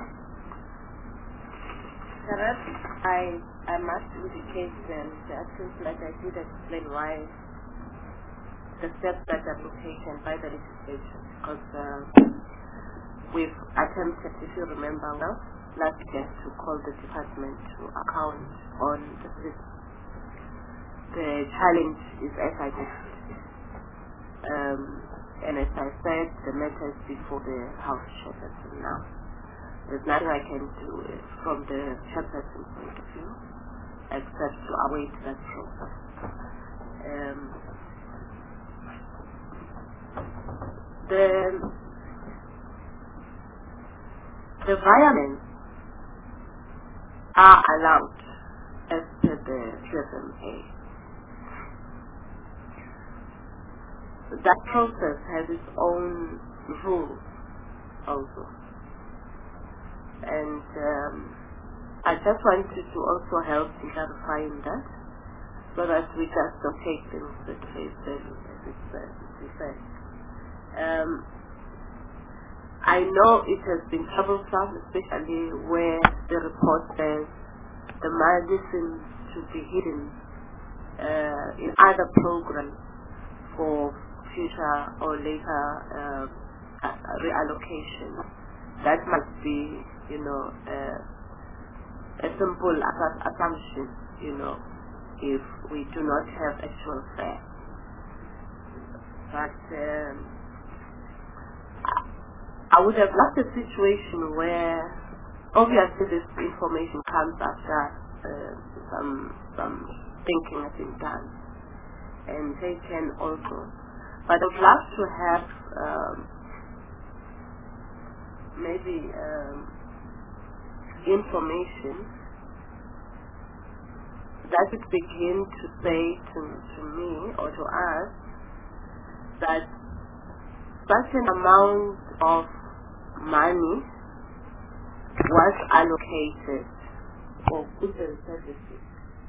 Perhaps I I must indicate and actions like I did explain why the steps that have been taken by the legislation, because uh, we've attempted, if you remember well, last year to call the department to account on the system. The challenge is as I listed. Um, and as I said, the matter is before the House Chairperson now. There's nothing I can do from the Chairperson point of view except to await that process. Um, the the violence are allowed as per the Q F M A. That process has its own rules also. And um, I just wanted to also help in clarifying that, so that we just don't take things at face value, as it said. Um, I know it has been troublesome, especially where the report says the money seems to be hidden uh, in other programs for future or later uh, reallocation. That must be, you know, uh, a simple assumption, you know, if we do not have actual facts. But um, I would have loved a situation where obviously this information comes after uh, some some thinking has been done and taken also. But I would love to have um, maybe um, information that would begin to say to, to me or to us that such an amount of money was allocated for goods and services,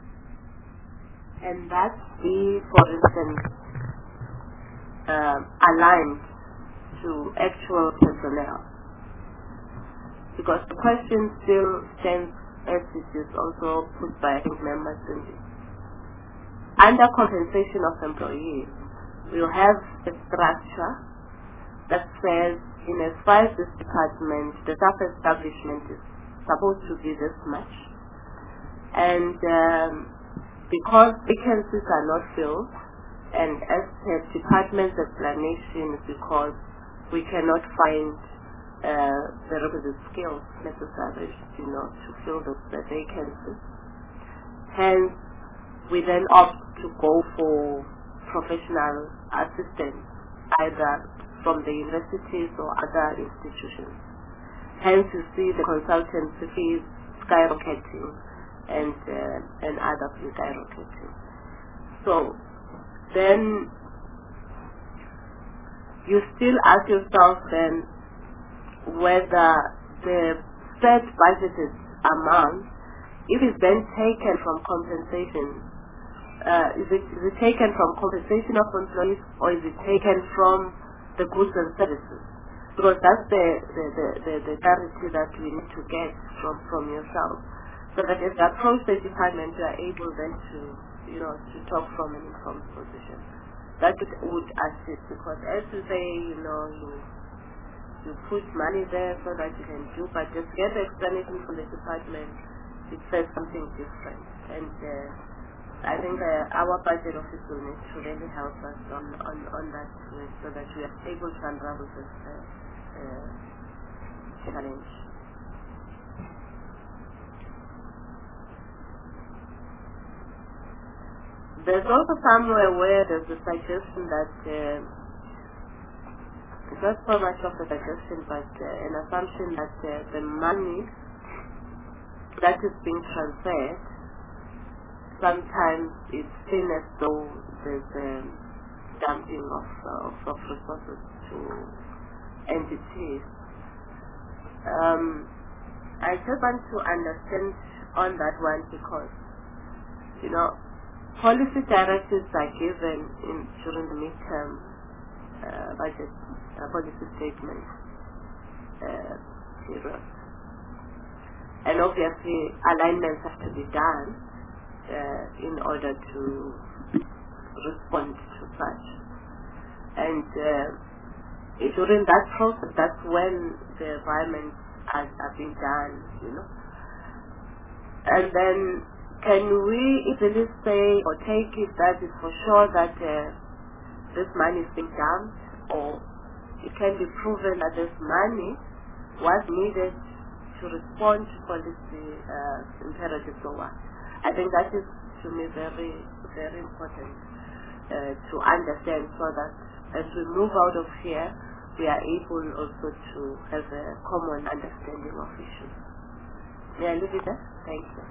and that be, for instance, uh, aligned to actual personnel. Because the question still stands as it is also put by I think members in the under compensation of employees, we'll have a structure that says in as far as this department, the staff establishment is supposed to be this much. And um, because vacancies are not filled, and as per department's explanation, because we cannot find uh, the requisite skills necessary, you know, to fill the, the vacancies. Hence, we then opt to go for professional assistance, either from the universities or other institutions. Hence, you see the consultancy fees skyrocketing and uh, and other fees skyrocketing. So then you still ask yourself then whether the set budgeted amount, if it's then taken from compensation, uh, is, it, is it taken from compensation of employees or is it taken from the goods and services? Because that's the, the, the, the, the clarity that we need to get from, from yourself. So that as you approach the department, you are able then to, you know, to talk from an informed position. That would assist, because as you say, you know, you, you put money there so that you can do, but just get the explanation from the department, it says something different. And uh, I think uh, our budget office will need to really help us on, on, on that way, so that we are able to unravel this uh, uh, challenge. There's also somewhere where there's a suggestion that uh, it's not so much of a suggestion, but uh, an assumption that uh, the money that is being transferred, sometimes it's seen as though there's a dumping of, uh, of, of resources to entities. Um, I just want to understand on that one, because, you know, policy directives are given in, during the midterm uh, budget uh, policy statement uh, period. And obviously alignments have to be done uh, in order to respond to such. And uh, during that process, that's when the environments are, are being done, you know. And then can we easily say or take it that is for sure that uh, this money is being dumped, or it can be proven that this money was needed to respond to policy uh, imperatives or what? I think that is, to me, very, very important uh, to understand, so that as we move out of here, we are able also to have a common understanding of issues. May I leave it there? Thank you.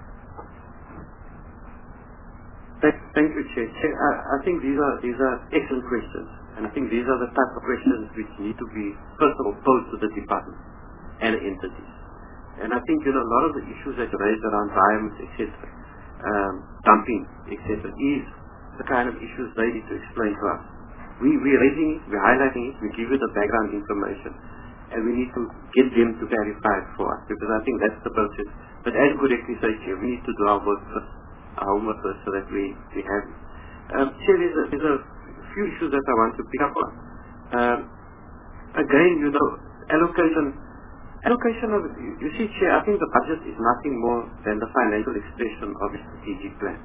Thank, thank you, Chair. Chair I, I think these are these are excellent questions, and I think these are the type of questions which need to be, first of all, posed to the department and entities. And I think, you know, a lot of the issues that are raised around biomass, et cetera, um, dumping, et cetera, is the kind of issues they need to explain to us. We we're raising it, we're highlighting it, we give you the background information, and we need to get them to clarify it for us, because I think that's the process. But as correctly said, Chair, we need to do our work first. Our homework first, so that we, we have it. Um, Chair, there's a, there's a few issues that I want to pick up on. Um, again, you know, allocation, allocation of, you, you see, Chair, I think the budget is nothing more than the financial expression of a strategic plan.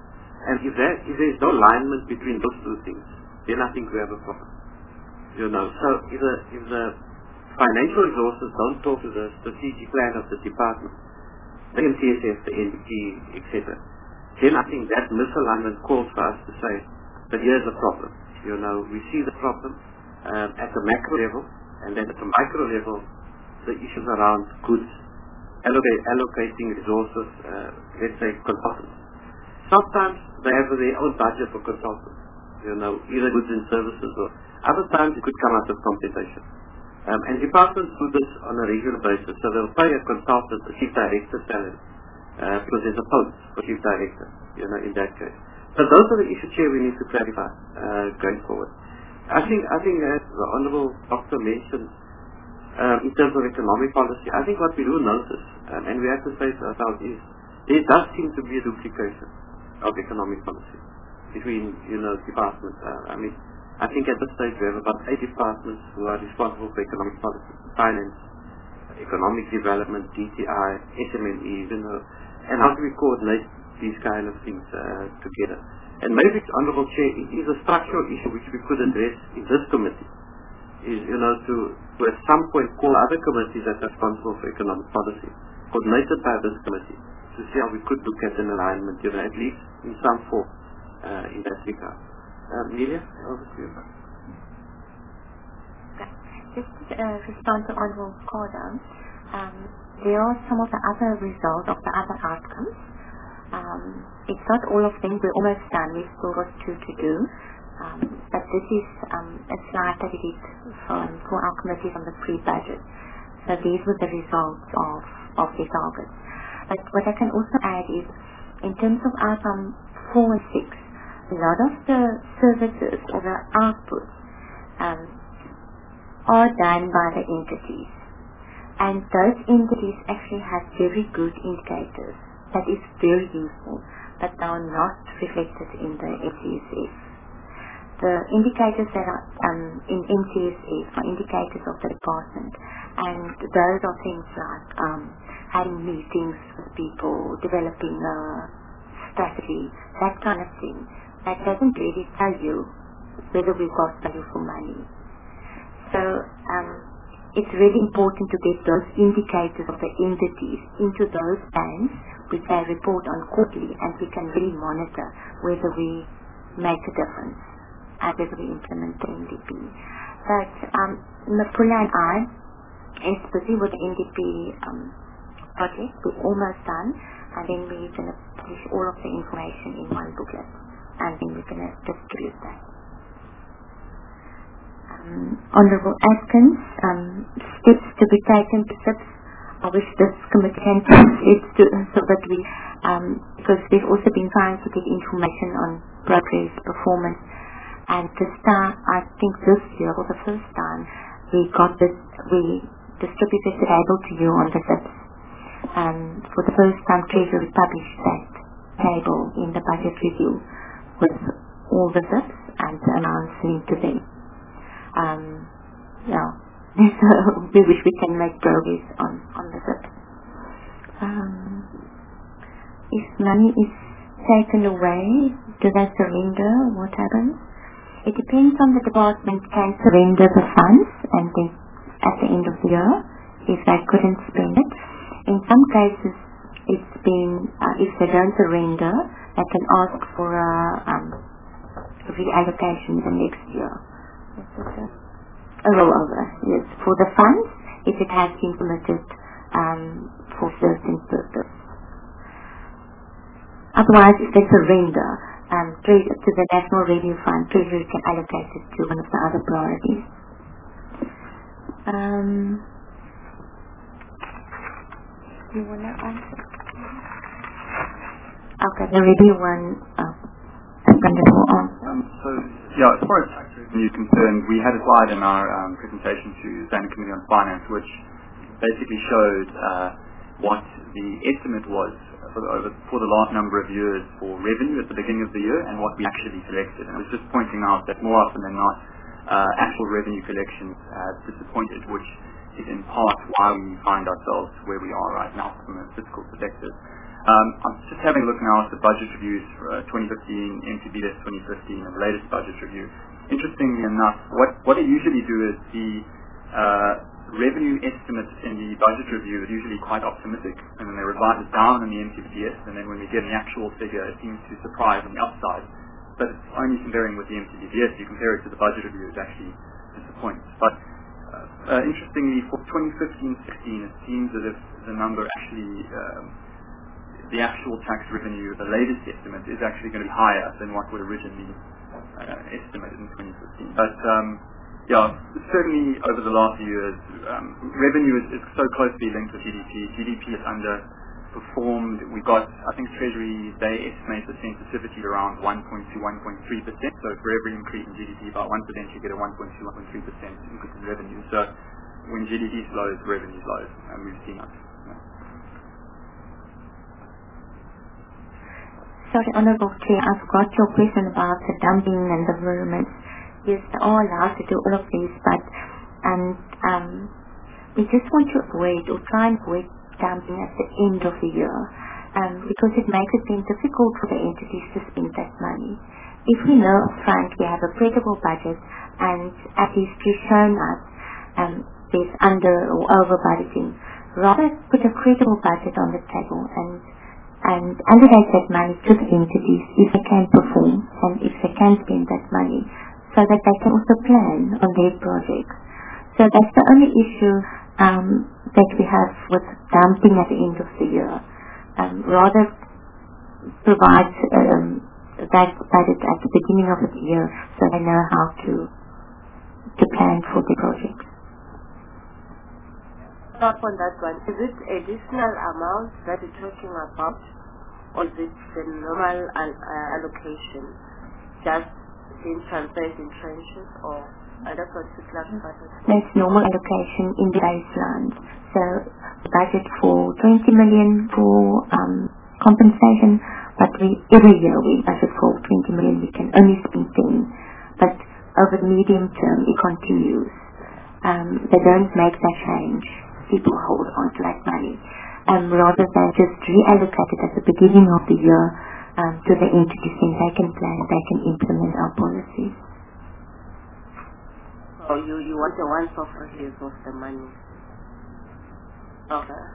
And if there, if there is no alignment between those two things, then I think we have a problem. You know, so if the, if the financial resources don't talk to the strategic plan of the department, the M T S F, the N D P, et cetera, then I think that misalignment calls for us to say, but here's the problem. You know, we see the problem um, at the macro level, and then at the micro level, the issues around goods, allocate, allocating resources, uh, let's say consultants. Sometimes they have their own budget for consultants, you know, either goods and services, or other times it could come out of compensation. Um, and departments do this on a regular basis, so they'll pay a consultant a chief director salary. Uh, because there's a post for chief director, you know, in that case. So those are the issues here we need to clarify uh, going forward. I think, I think as the Honourable Doctor mentioned, um, in terms of economic policy, I think what we do notice, um, and we have to say to ourselves, is there does seem to be a duplication of economic policy between, you know, departments. Uh, I mean, I think at this stage we have about eight departments who are responsible for economic policy, finance, economic development, D T I, S M M Es, you know, and how do we coordinate these kind of things uh, together? And maybe, Honourable Chair, it is a structural issue which we could address in this committee, is, you know, to, to at some point call other committees that are responsible for economic policy, coordinated by this committee, to see how we could look at an alignment, you know, at least in some form uh, in that regard. Uh, Amelia, over to you. Just to uh, respond to Honourable Corder, um, there are some of the other results of the other outcomes. Um, it's not all of them, we're almost done, we've still got two to do. Um, but this is um, a slide that we did from, for our committee from the pre-budget. So these were the results of, of the targets. But what I can also add is, in terms of outcome four and six, a lot of the services or the outputs um, are done by the entities. And those entities actually have very good indicators that is very useful, but they are not reflected in the M T S S. The indicators that are um, in M T S S are indicators of the department, and those are things like um, having meetings with people, developing a strategy, that kind of thing. That doesn't really tell you whether we've got value for money. So um, it's really important to get those indicators of the entities into those bands which they report on quarterly, and we can really monitor whether we make a difference and whether we implement the N D P. But um, Mapula and I is busy with the N D P um, project. We're almost done, and then we're going to publish all of the information in one booklet, and then we're going to distribute that. Um, Honourable Atkins, um, steps to be taken to S I P S. I wish this committee can take steps to, so that we, um, because we've also been trying to get information on progress, performance, and this time, I think this year, for the first time, we got this, we distributed the table to you on the S I P S. Um, for the first time, Treasury published that table in the budget review with all the S I P S and the amounts linked to them. Um, yeah, so we wish we can make progress on, on the S I P S. Um, if money is taken away, do they surrender? What happens? It depends on the department can surrender the funds and then at the end of the year if they couldn't spend it. In some cases, it's been, uh, if they don't surrender, they can ask for a um, reallocation the next year. A rollover, yes, for the funds, if it has been committed um, for certain purpose. Otherwise, if they surrender um, to the National Revenue Fund, Treasury can allocate it to one of the other priorities. Um, do you want to answer? Okay, the review one, uh, I'm going to go on. Um, so, yeah, as far as tax revenue is concerned, we had a slide in our um, presentation to the Standing Committee on Finance, which basically showed uh, what the estimate was for the, over, for the last number of years for revenue at the beginning of the year and what we actually collected. And it was just pointing out that more often than not, uh, actual revenue collections have disappointed, which is in part why we find ourselves where we are right now from a fiscal perspective. Um, I'm just having a look now at the budget reviews for uh, twenty fifteen, M T B S twenty fifteen, and the latest budget review. Interestingly enough, what, what I usually do is the uh, revenue estimates in the budget review is usually quite optimistic, and then they revise it down in the M T B S, and then when we get an actual figure, it seems to surprise on the upside. But it's only comparing with the M T B S. You compare it to the budget review, it actually disappoints. But uh, uh, interestingly, for twenty fifteen sixteen, it seems as if the number actually um, the actual tax revenue, the latest estimate, is actually going to be higher than what was originally uh, estimated in twenty fifteen. But um, yeah, certainly over the last few years, um, revenue is, is so closely linked with G D P. G D P is underperformed. We got, I think Treasury, they estimate the sensitivity around one point two, one point three percent. So for every increase in G D P by one percent, you get a one point two, one point three percent increase in revenue. So when G D P slows, revenue slows, and we've seen that. Sorry, Honourable Chair, I forgot your question about the dumping and the vermin. Yes, they are allowed to do all of these, but um, um, we just want to avoid or try and avoid dumping at the end of the year um, because it makes it then difficult for the entities to spend that money. If we know upfront we have a credible budget and at least you've shown us um, there's under or over budgeting, rather put a credible budget on the table and and allocate that money to the entities if they can perform and if they can spend that money so that they can also plan on their projects. So that's the only issue um, that we have with dumping at the end of the year. Um, rather provide um, that budget at the beginning of the year so they know how to to plan for the projects. Not on that one. Is it additional amounts that you're talking about, or is it the normal uh, allocation, just in transferred in trenches, or I just want to clarify. That's normal allocation in the baselines. So the budget for twenty million for um, compensation, but we every year we budget for twenty million. We can only spend ten, but over the medium term it continues. Um, they don't make that change. People hold on to that money, um, rather than just reallocate it at the beginning of the year um, to the entities, and they can plan, they can implement our policies. So you, you want a once-off release of the money? Okay.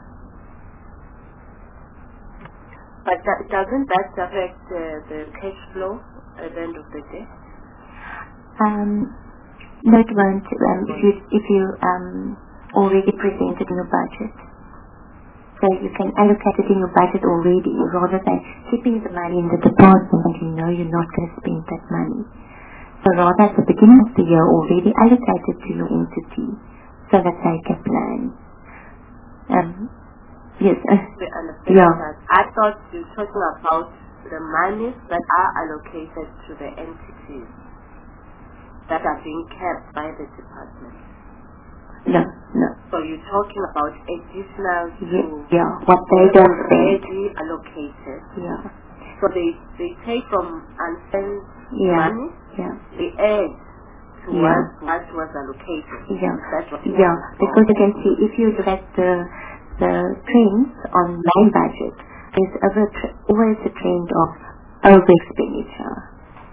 But that, doesn't that affect uh, the cash flow at the end of the day? Um, no, it won't. Um, if you if you um, already presented in your budget, so you can allocate it in your budget already, rather than keeping the money in the department and you know you're not going to spend that money. So rather at the beginning of the year, already allocate it to your entity so that they can plan. Um, yes. Uh, understand yeah. that. I thought you were talking about the monies that are allocated to the entities that are being kept by the department. No, no. So you're talking about additional to yeah, yeah. what they don't spend. already allocated. Yeah. So they they take from unspent yeah. money, yeah. they add to yeah. what, what was allocated. Yeah. That's what yeah. Because you can see if you look at the the trends on line budget, there's ever tr always a trend of over expenditure.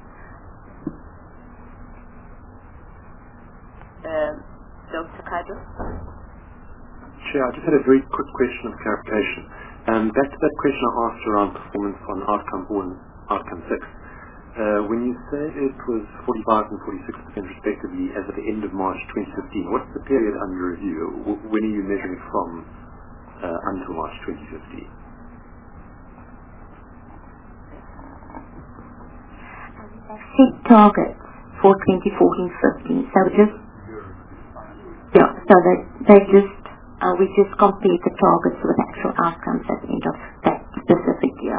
Um, Doctor Kado? Chair, I just had a very quick question of clarification. Um, back to that question I asked around performance on outcome four and outcome six. Uh, when you say it was forty-five and forty-six percent respectively as of the end of March twenty fifteen, what's the period under review? W when are you measuring it from uh, until March twenty fifteen? Set targets for twenty fourteen fifteen. So just Yeah, so that they just uh, we just compare the targets with actual outcomes at the end of that specific year.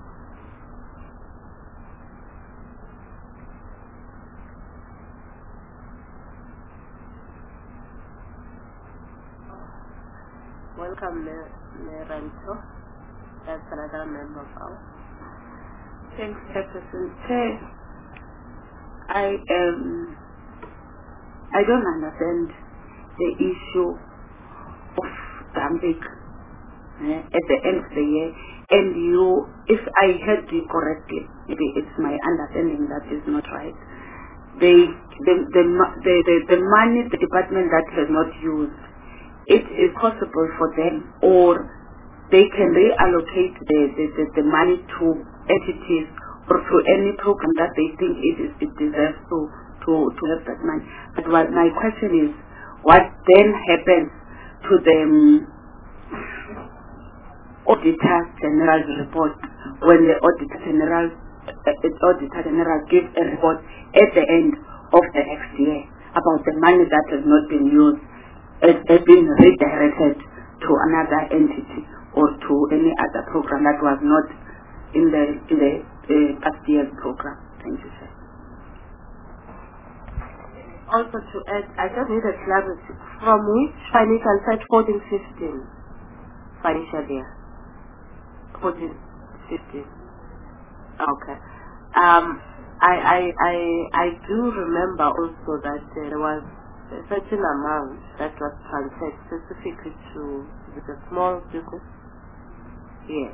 Welcome, Neranto. That's another member of ours. Thanks, Chairperson. Chair, I um I don't understand the issue of dumping uh, at the end of the year. And you, if I heard you correctly, maybe it's my understanding that is not right. They, the, the, the, the, the money, the department that has not used, it is possible for them, or they can reallocate the, the, the, the money to entities or to any program that they think it, is, it deserves to, to, to have that money. But what my question is, what then happens to the um, Auditor General's report when the Auditor General, uh, Auditor General gives a report at the end of the next year about the money that has not been used, it has been redirected to another entity or to any other program that was not in the in the uh, past year's program. Thank you, sir. Also to add, I just need a clarity. From which financial site fourteen fifteen financial year? fourteen fifteen. Okay. Um, I, I, I, I do remember also that uh, there was a certain amount that was transferred specifically to the small business. Yes.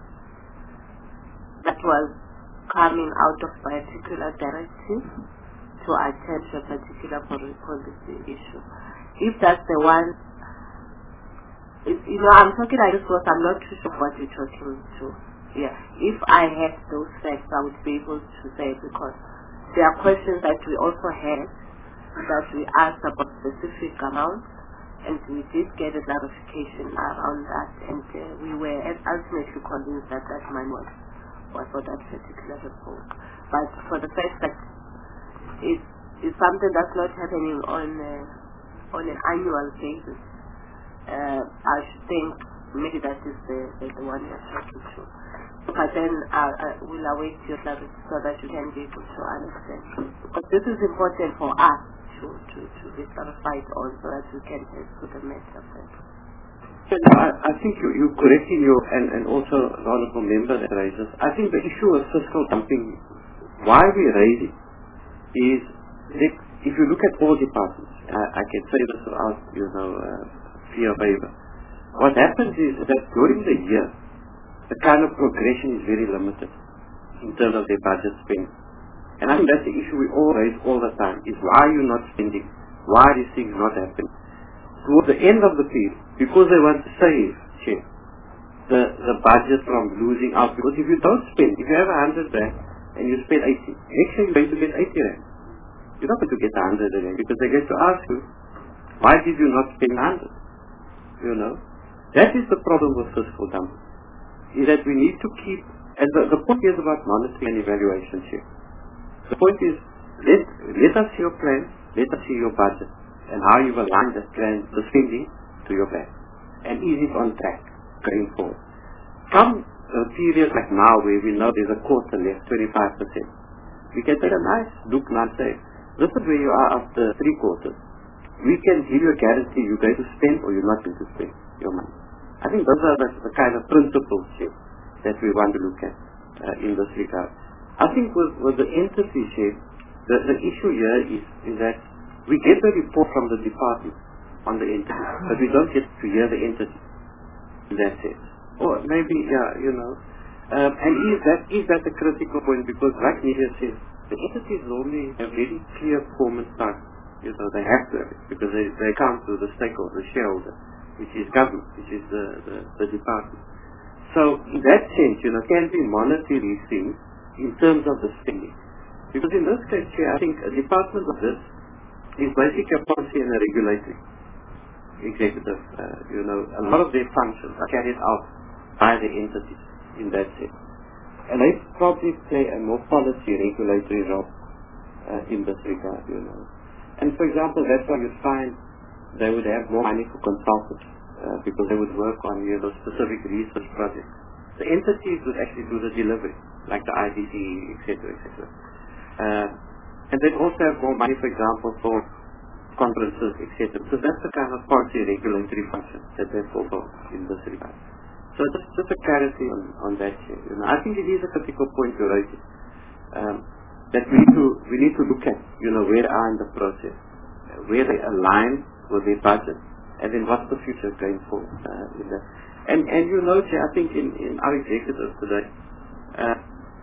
That was coming out of particular directive to attend to a particular policy issue. If that's the one, if, you know, I'm talking like this because I'm not too sure what you're talking to. Yeah. If I had those facts, I would be able to say, because there are questions that we also had that we asked about specific amounts, and we did get a clarification around that, and uh, we were ultimately convinced that that money was, was for that particular report. But for the fact that it's, it's something that's not happening on uh, on an annual basis, uh, I should think maybe that is the, the, the one you're talking to. But then uh, uh, we'll await your clarity so that you can be able to understand. Because this is important for us to, to, to be clarified on so that we can head to the matter further. I, I think you, you correct in your, and, and also the honorable member that raises, I think the issue of fiscal dumping, why we raise it, is that if you look at all departments, I, I can say this without, you know, uh, fear of favor. What happens is that during the year, the kind of progression is very limited in terms of their budget spending. And I think that's the issue we all raise all the time, is why are you not spending? Why are these things not happening? Towards the end of the period, because they want to save, Chair, the, the budget from losing out. Because if you don't spend, if you have a hundred rand and you spend eighty, next year you're going to get eighty rand. You're not going to get a hundred rand because they're going to ask you, why did you not spend a hundred? You know? That is the problem with fiscal dumping. Is that we need to keep, and the, the point is about monitoring and evaluation, Chair. The point is, let, let us see your plan, let us see your budget, and how you've aligned the plan, the spending, to your plan. And is it on track going forward? Come a period like now where we know there's a quarter left, twenty-five percent. We can take a nice look now and say, this is where you are after three quarters. We can give you a guarantee you're going to spend or you're not going to spend your money. I think those are the, the kind of principles here that we want to look at uh, in this regard. I think with, with the entity shape, the, the issue here is, is that we get the report from the department on the entity, but we don't get to hear the entity in that sense. Or maybe, yeah, you know. Um, and is that is that a critical point? Because like Media says, the entities normally have very clear performance targets. You know, they have to have it because they, they come to the stakeholder, the shareholder, which is government, which is the, the, the department. So in that sense, you know, can we monitor these things in terms of the spending? Because in this case here, I think a department of this is basically a policy and a regulatory executive. Uh, you know, a lot of their functions are carried out by the entities in that sense. And they probably play a more policy regulatory role uh, in this regard, you know. And for example, that's why you find they would have more money for consultants uh, because they would work on, you know, specific research projects. The entities would actually do the delivery, like the I D C, et cetera, et cetera. Uh, and they'd also have more money, for example, for conferences, et cetera. So that's the kind of policy regulatory function that they fulfill in this regard. So just, just a clarity on, on that. You know, I think it is a critical point to raise it, um, that we need to we need to look at, you know, where they are in the process, uh, where they align with their budget, and then what's the future going forward. Uh, in that. And and you know, I think in, in our executives today, uh,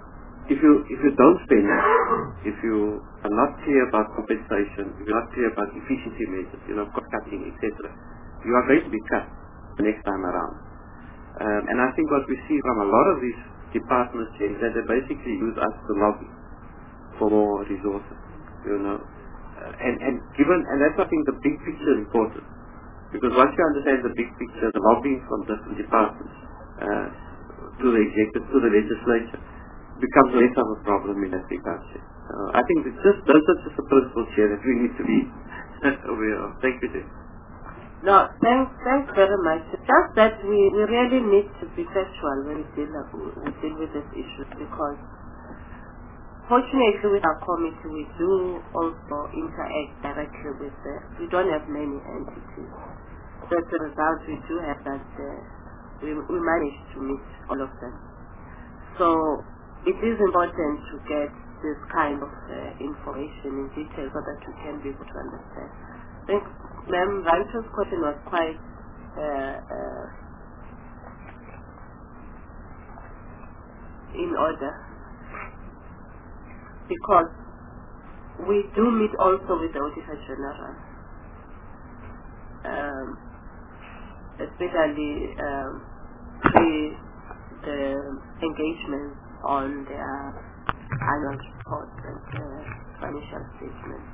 if you if you don't spend, if you are not clear about compensation, if you're not clear about efficiency measures, you know, cost cutting, et cetera, you are going to be cut the next time around. Um, and I think what we see from a lot of these departments is that they basically use us to lobby for more resources, you know. Uh, and, and given, and that's I think the big picture is important. Because once you understand the big picture, the lobbying from different departments uh, to the executive, to the legislature, becomes less of a problem in that regard. Uh, I think it's just, those are just the principles here that we need to be aware of. Thank you, Dave. No, thanks, thanks very much. Just that we, we really need to be factual when we deal, we deal with this issue, because fortunately with our committee we do also interact directly with the, we don't have many entities. So as a result we do have that, uh, we, we manage to meet all of them. So it is important to get this kind of uh, information in detail so that we can be able to understand. I think Ma'am Rancho's question was quite uh, uh, in order, because we do meet also with the Auditor General, um, especially um, the, the engagement on their annual reports and uh, financial statements.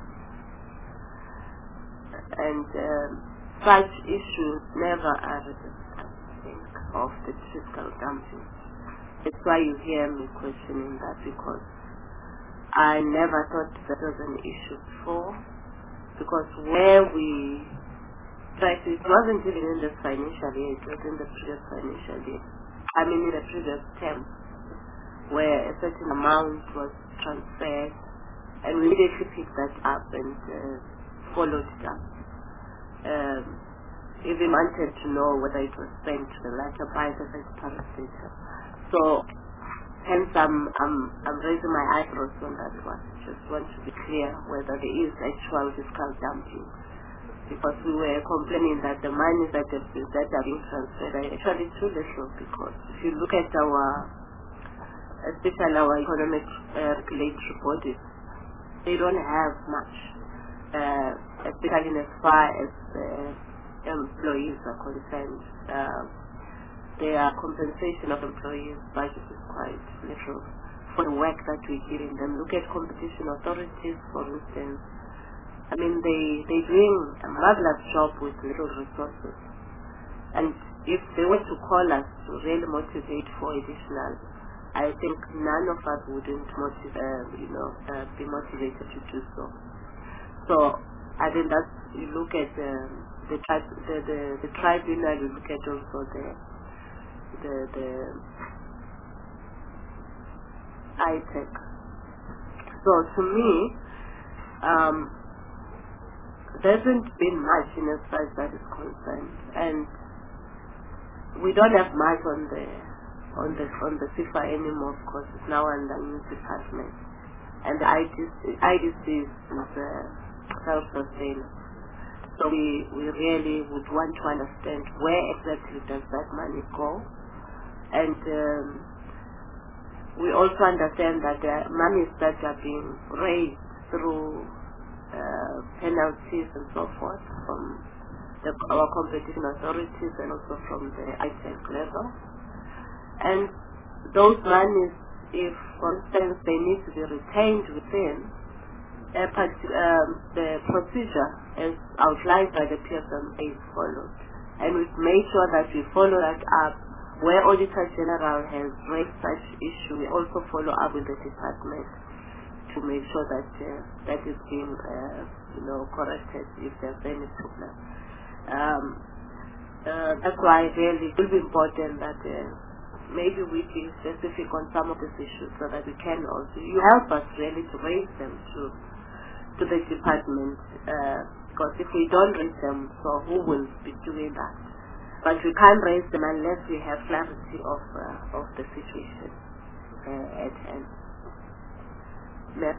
And um, such issues never are I think, of the fiscal dumping. That's why you hear me questioning that, because I never thought that was an issue before, because where we tried to, it wasn't even in the financial year, it was in the previous financial year. I mean in the previous term, where a certain amount was transferred, and we immediately picked that up and uh, followed it up. Um, even wanted to know whether it was sent to the latter by the first parastator. So hence I'm, I'm, I'm raising my eyebrows on that one. Just want to be clear whether there is actual fiscal dumping. Because we were complaining that the money that, have been, that are being transferred are actually too little, because if you look at our, especially our economic uh, regulatory bodies, they don't have much, uh, especially as far as uh, employees are concerned. Uh, their compensation of employees budget is quite little for the work that we're giving them. Look at competition authorities, for instance. I mean, they, they're doing a marvelous job with little resources. And if they were to call us to really motivate for additional, I think none of us wouldn't motiv- uh, you know, uh, be motivated to do so. So I think that's, you look at um, the, tri- the, the, the tribunal, you look at also the, the, the I T E C. So to me, um, there hasn't been much in as far as that is concerned, and we don't have much on the on the on the C I F A anymore. Of course, it's now under new department, and the I D C is uh, self-sustained. So we we really would want to understand where exactly does that money go, and um, we also understand that the monies that are being raised through uh, penalties and so forth from the, our competition authorities and also from the I T E C level. And those monies, if for instance they need to be retained within a partic- um, the procedure as outlined by the P S M A is followed. And we've made sure that we follow that up. Where Auditor General has raised such issue, we also follow up with the department to make sure that uh, that is being, uh, you know, corrected if there's any problem. Um, uh, that's why really it will be important that uh, maybe we be specific on some of these issues so that we can also, you help us really to raise them to to the department, uh, because if we don't raise them, so who will be doing that? But we can't raise them unless we have clarity of uh, of the situation uh, at hand. Yes.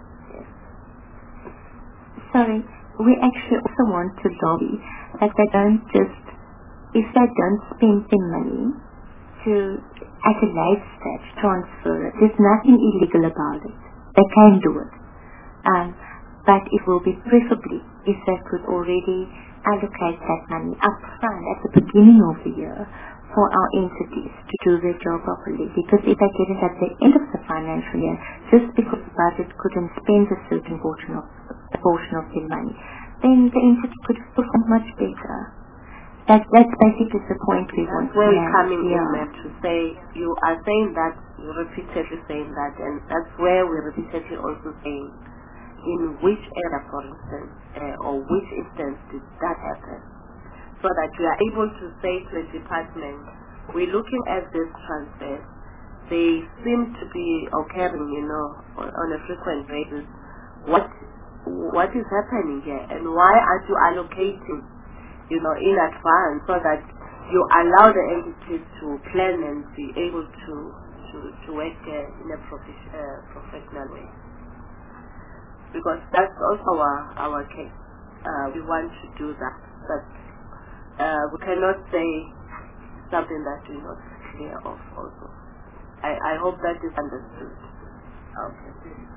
Sorry, we actually also want to lobby that they don't just, if they don't spend the money to, at a late stage, transfer it. There's nothing illegal about it. They can do it. Um, but it will be preferably if they could already allocate that money up front at the beginning of the year for our entities to do their job properly. Because if they get it at the end of the financial year, just because the budget couldn't spend a certain portion of a portion of their money, then the entity could perform much better. That, that's basically the point we that's want to where make. we're coming yeah. in, ma'am, to say, you are saying that, you're repeatedly saying that, and that's where we're repeatedly also saying, in which area, for instance, uh, or which instance did that happen? So that we are able to say to the department, we're looking at this transfer, they seem to be occurring, you know, on, on a frequent basis. What what is happening here, and why aren't you allocating, you know, in advance so that you allow the entities to plan and be able to to, to work uh, in a profi- uh, professional way? Because that's also our our case. Uh, we want to do that, but uh, we cannot say something that we're not clear of also. I, I hope that is understood. Okay.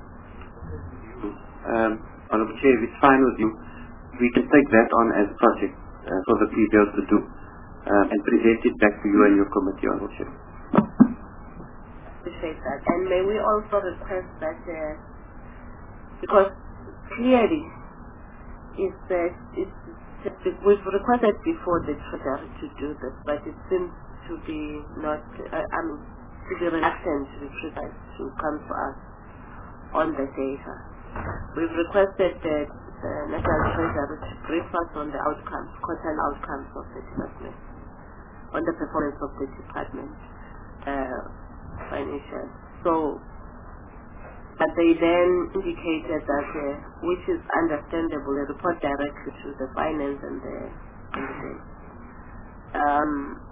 Um, Honorable Chair, if it's fine with you, we can take that on as a project uh, for the P B L to do um, and present it back to you and your committee, Honorable Chair. Appreciate that. And may we also request that, uh, because clearly it's, uh, it's just, we've requested before the Treasury to do this, but it seems to be not, uh, I mean, to be reluctant to be precise to come to us on the data. We've requested that the National Treasury to brief us on the outcomes, quarterly outcomes of the department, on the performance of the department, uh, financial. So, but they then indicated that, uh, which is understandable, they report directly to the finance and the, and the um,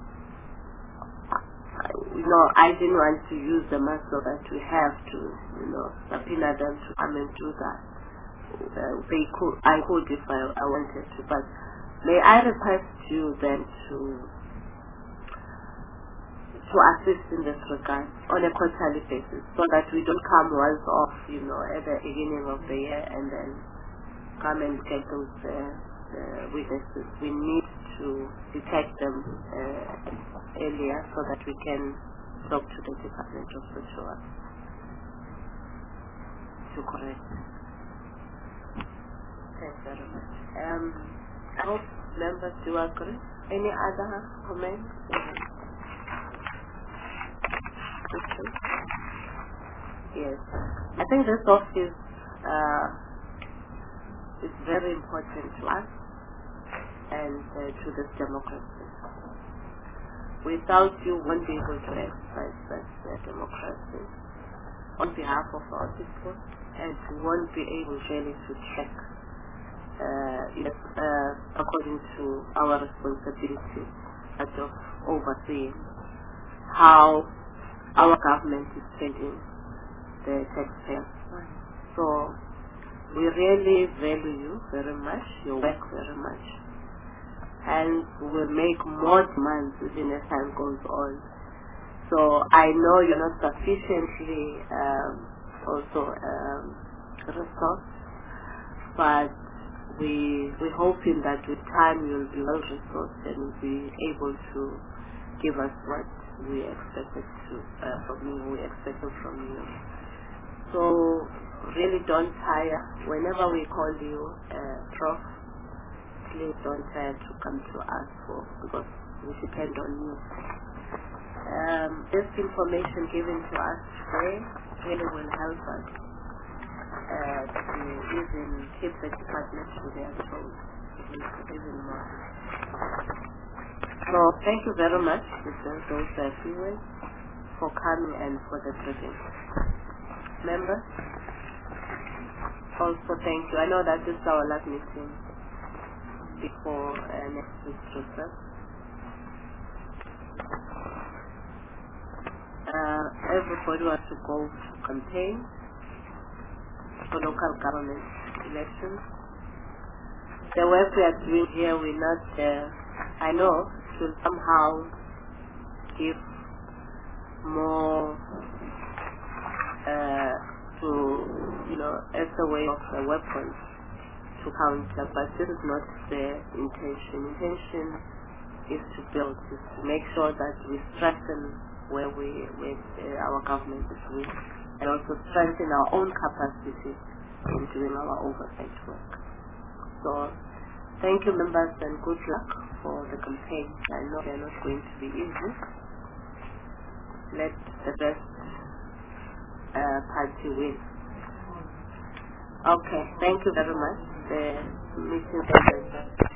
you know, I didn't want to use the muscle that we have to, you know, subpoena them to come and do that. Uh, they could, I could if I, I wanted to, but may I request you then to to assist in this regard on a quarterly basis, so that we don't come once off, you know, at the beginning of the year and then come and get those uh, uh, witnesses. We need to detect them uh, earlier so that we can talk to the Department of Social Work to correct. Thanks very much. Um, I hope members do agree. Any other comments? Yes. I think this office uh, is very important to us and uh, to this democracy. Without you, we won't be able to exercise that uh, democracy on behalf of our people, and we won't be able really to check uh, yes, uh, according to our responsibility as of overseeing how our government is spending the taxpayers' money. So we really value you very much, your work very much, and we will make more demands within as time goes on. So I know you're not sufficiently um, also um, resourced, but we we're hoping that with time you'll be well resourced and will be able to give us what we expected to uh, from you, we expected from you. So really don't tire. Whenever we call you, uh, Prof, please don't tire to come to us for, because we depend on you. Um, this information given to us today really will help us uh, to even keep the department to their toes even more. So thank you very much, Mister Those uh, few words, for coming and for the briefing. Members, also thank you. I know that this is our last meeting before uh, next week's recess. Uh, everybody wants to go to campaign for local government elections. The work we are doing here will not, uh, I know, it will somehow give more uh, to, you know, as a way of a weapon to counter, but this is not the intention. Intention is to build, is to make sure that we strengthen where we, where uh, our government is weak, and also strengthen our own capacity in doing our oversight work. So, thank you, members, and good luck for the campaign. I know they're not going to be easy. Let the best uh, party win. Okay, thank you very much. The meeting is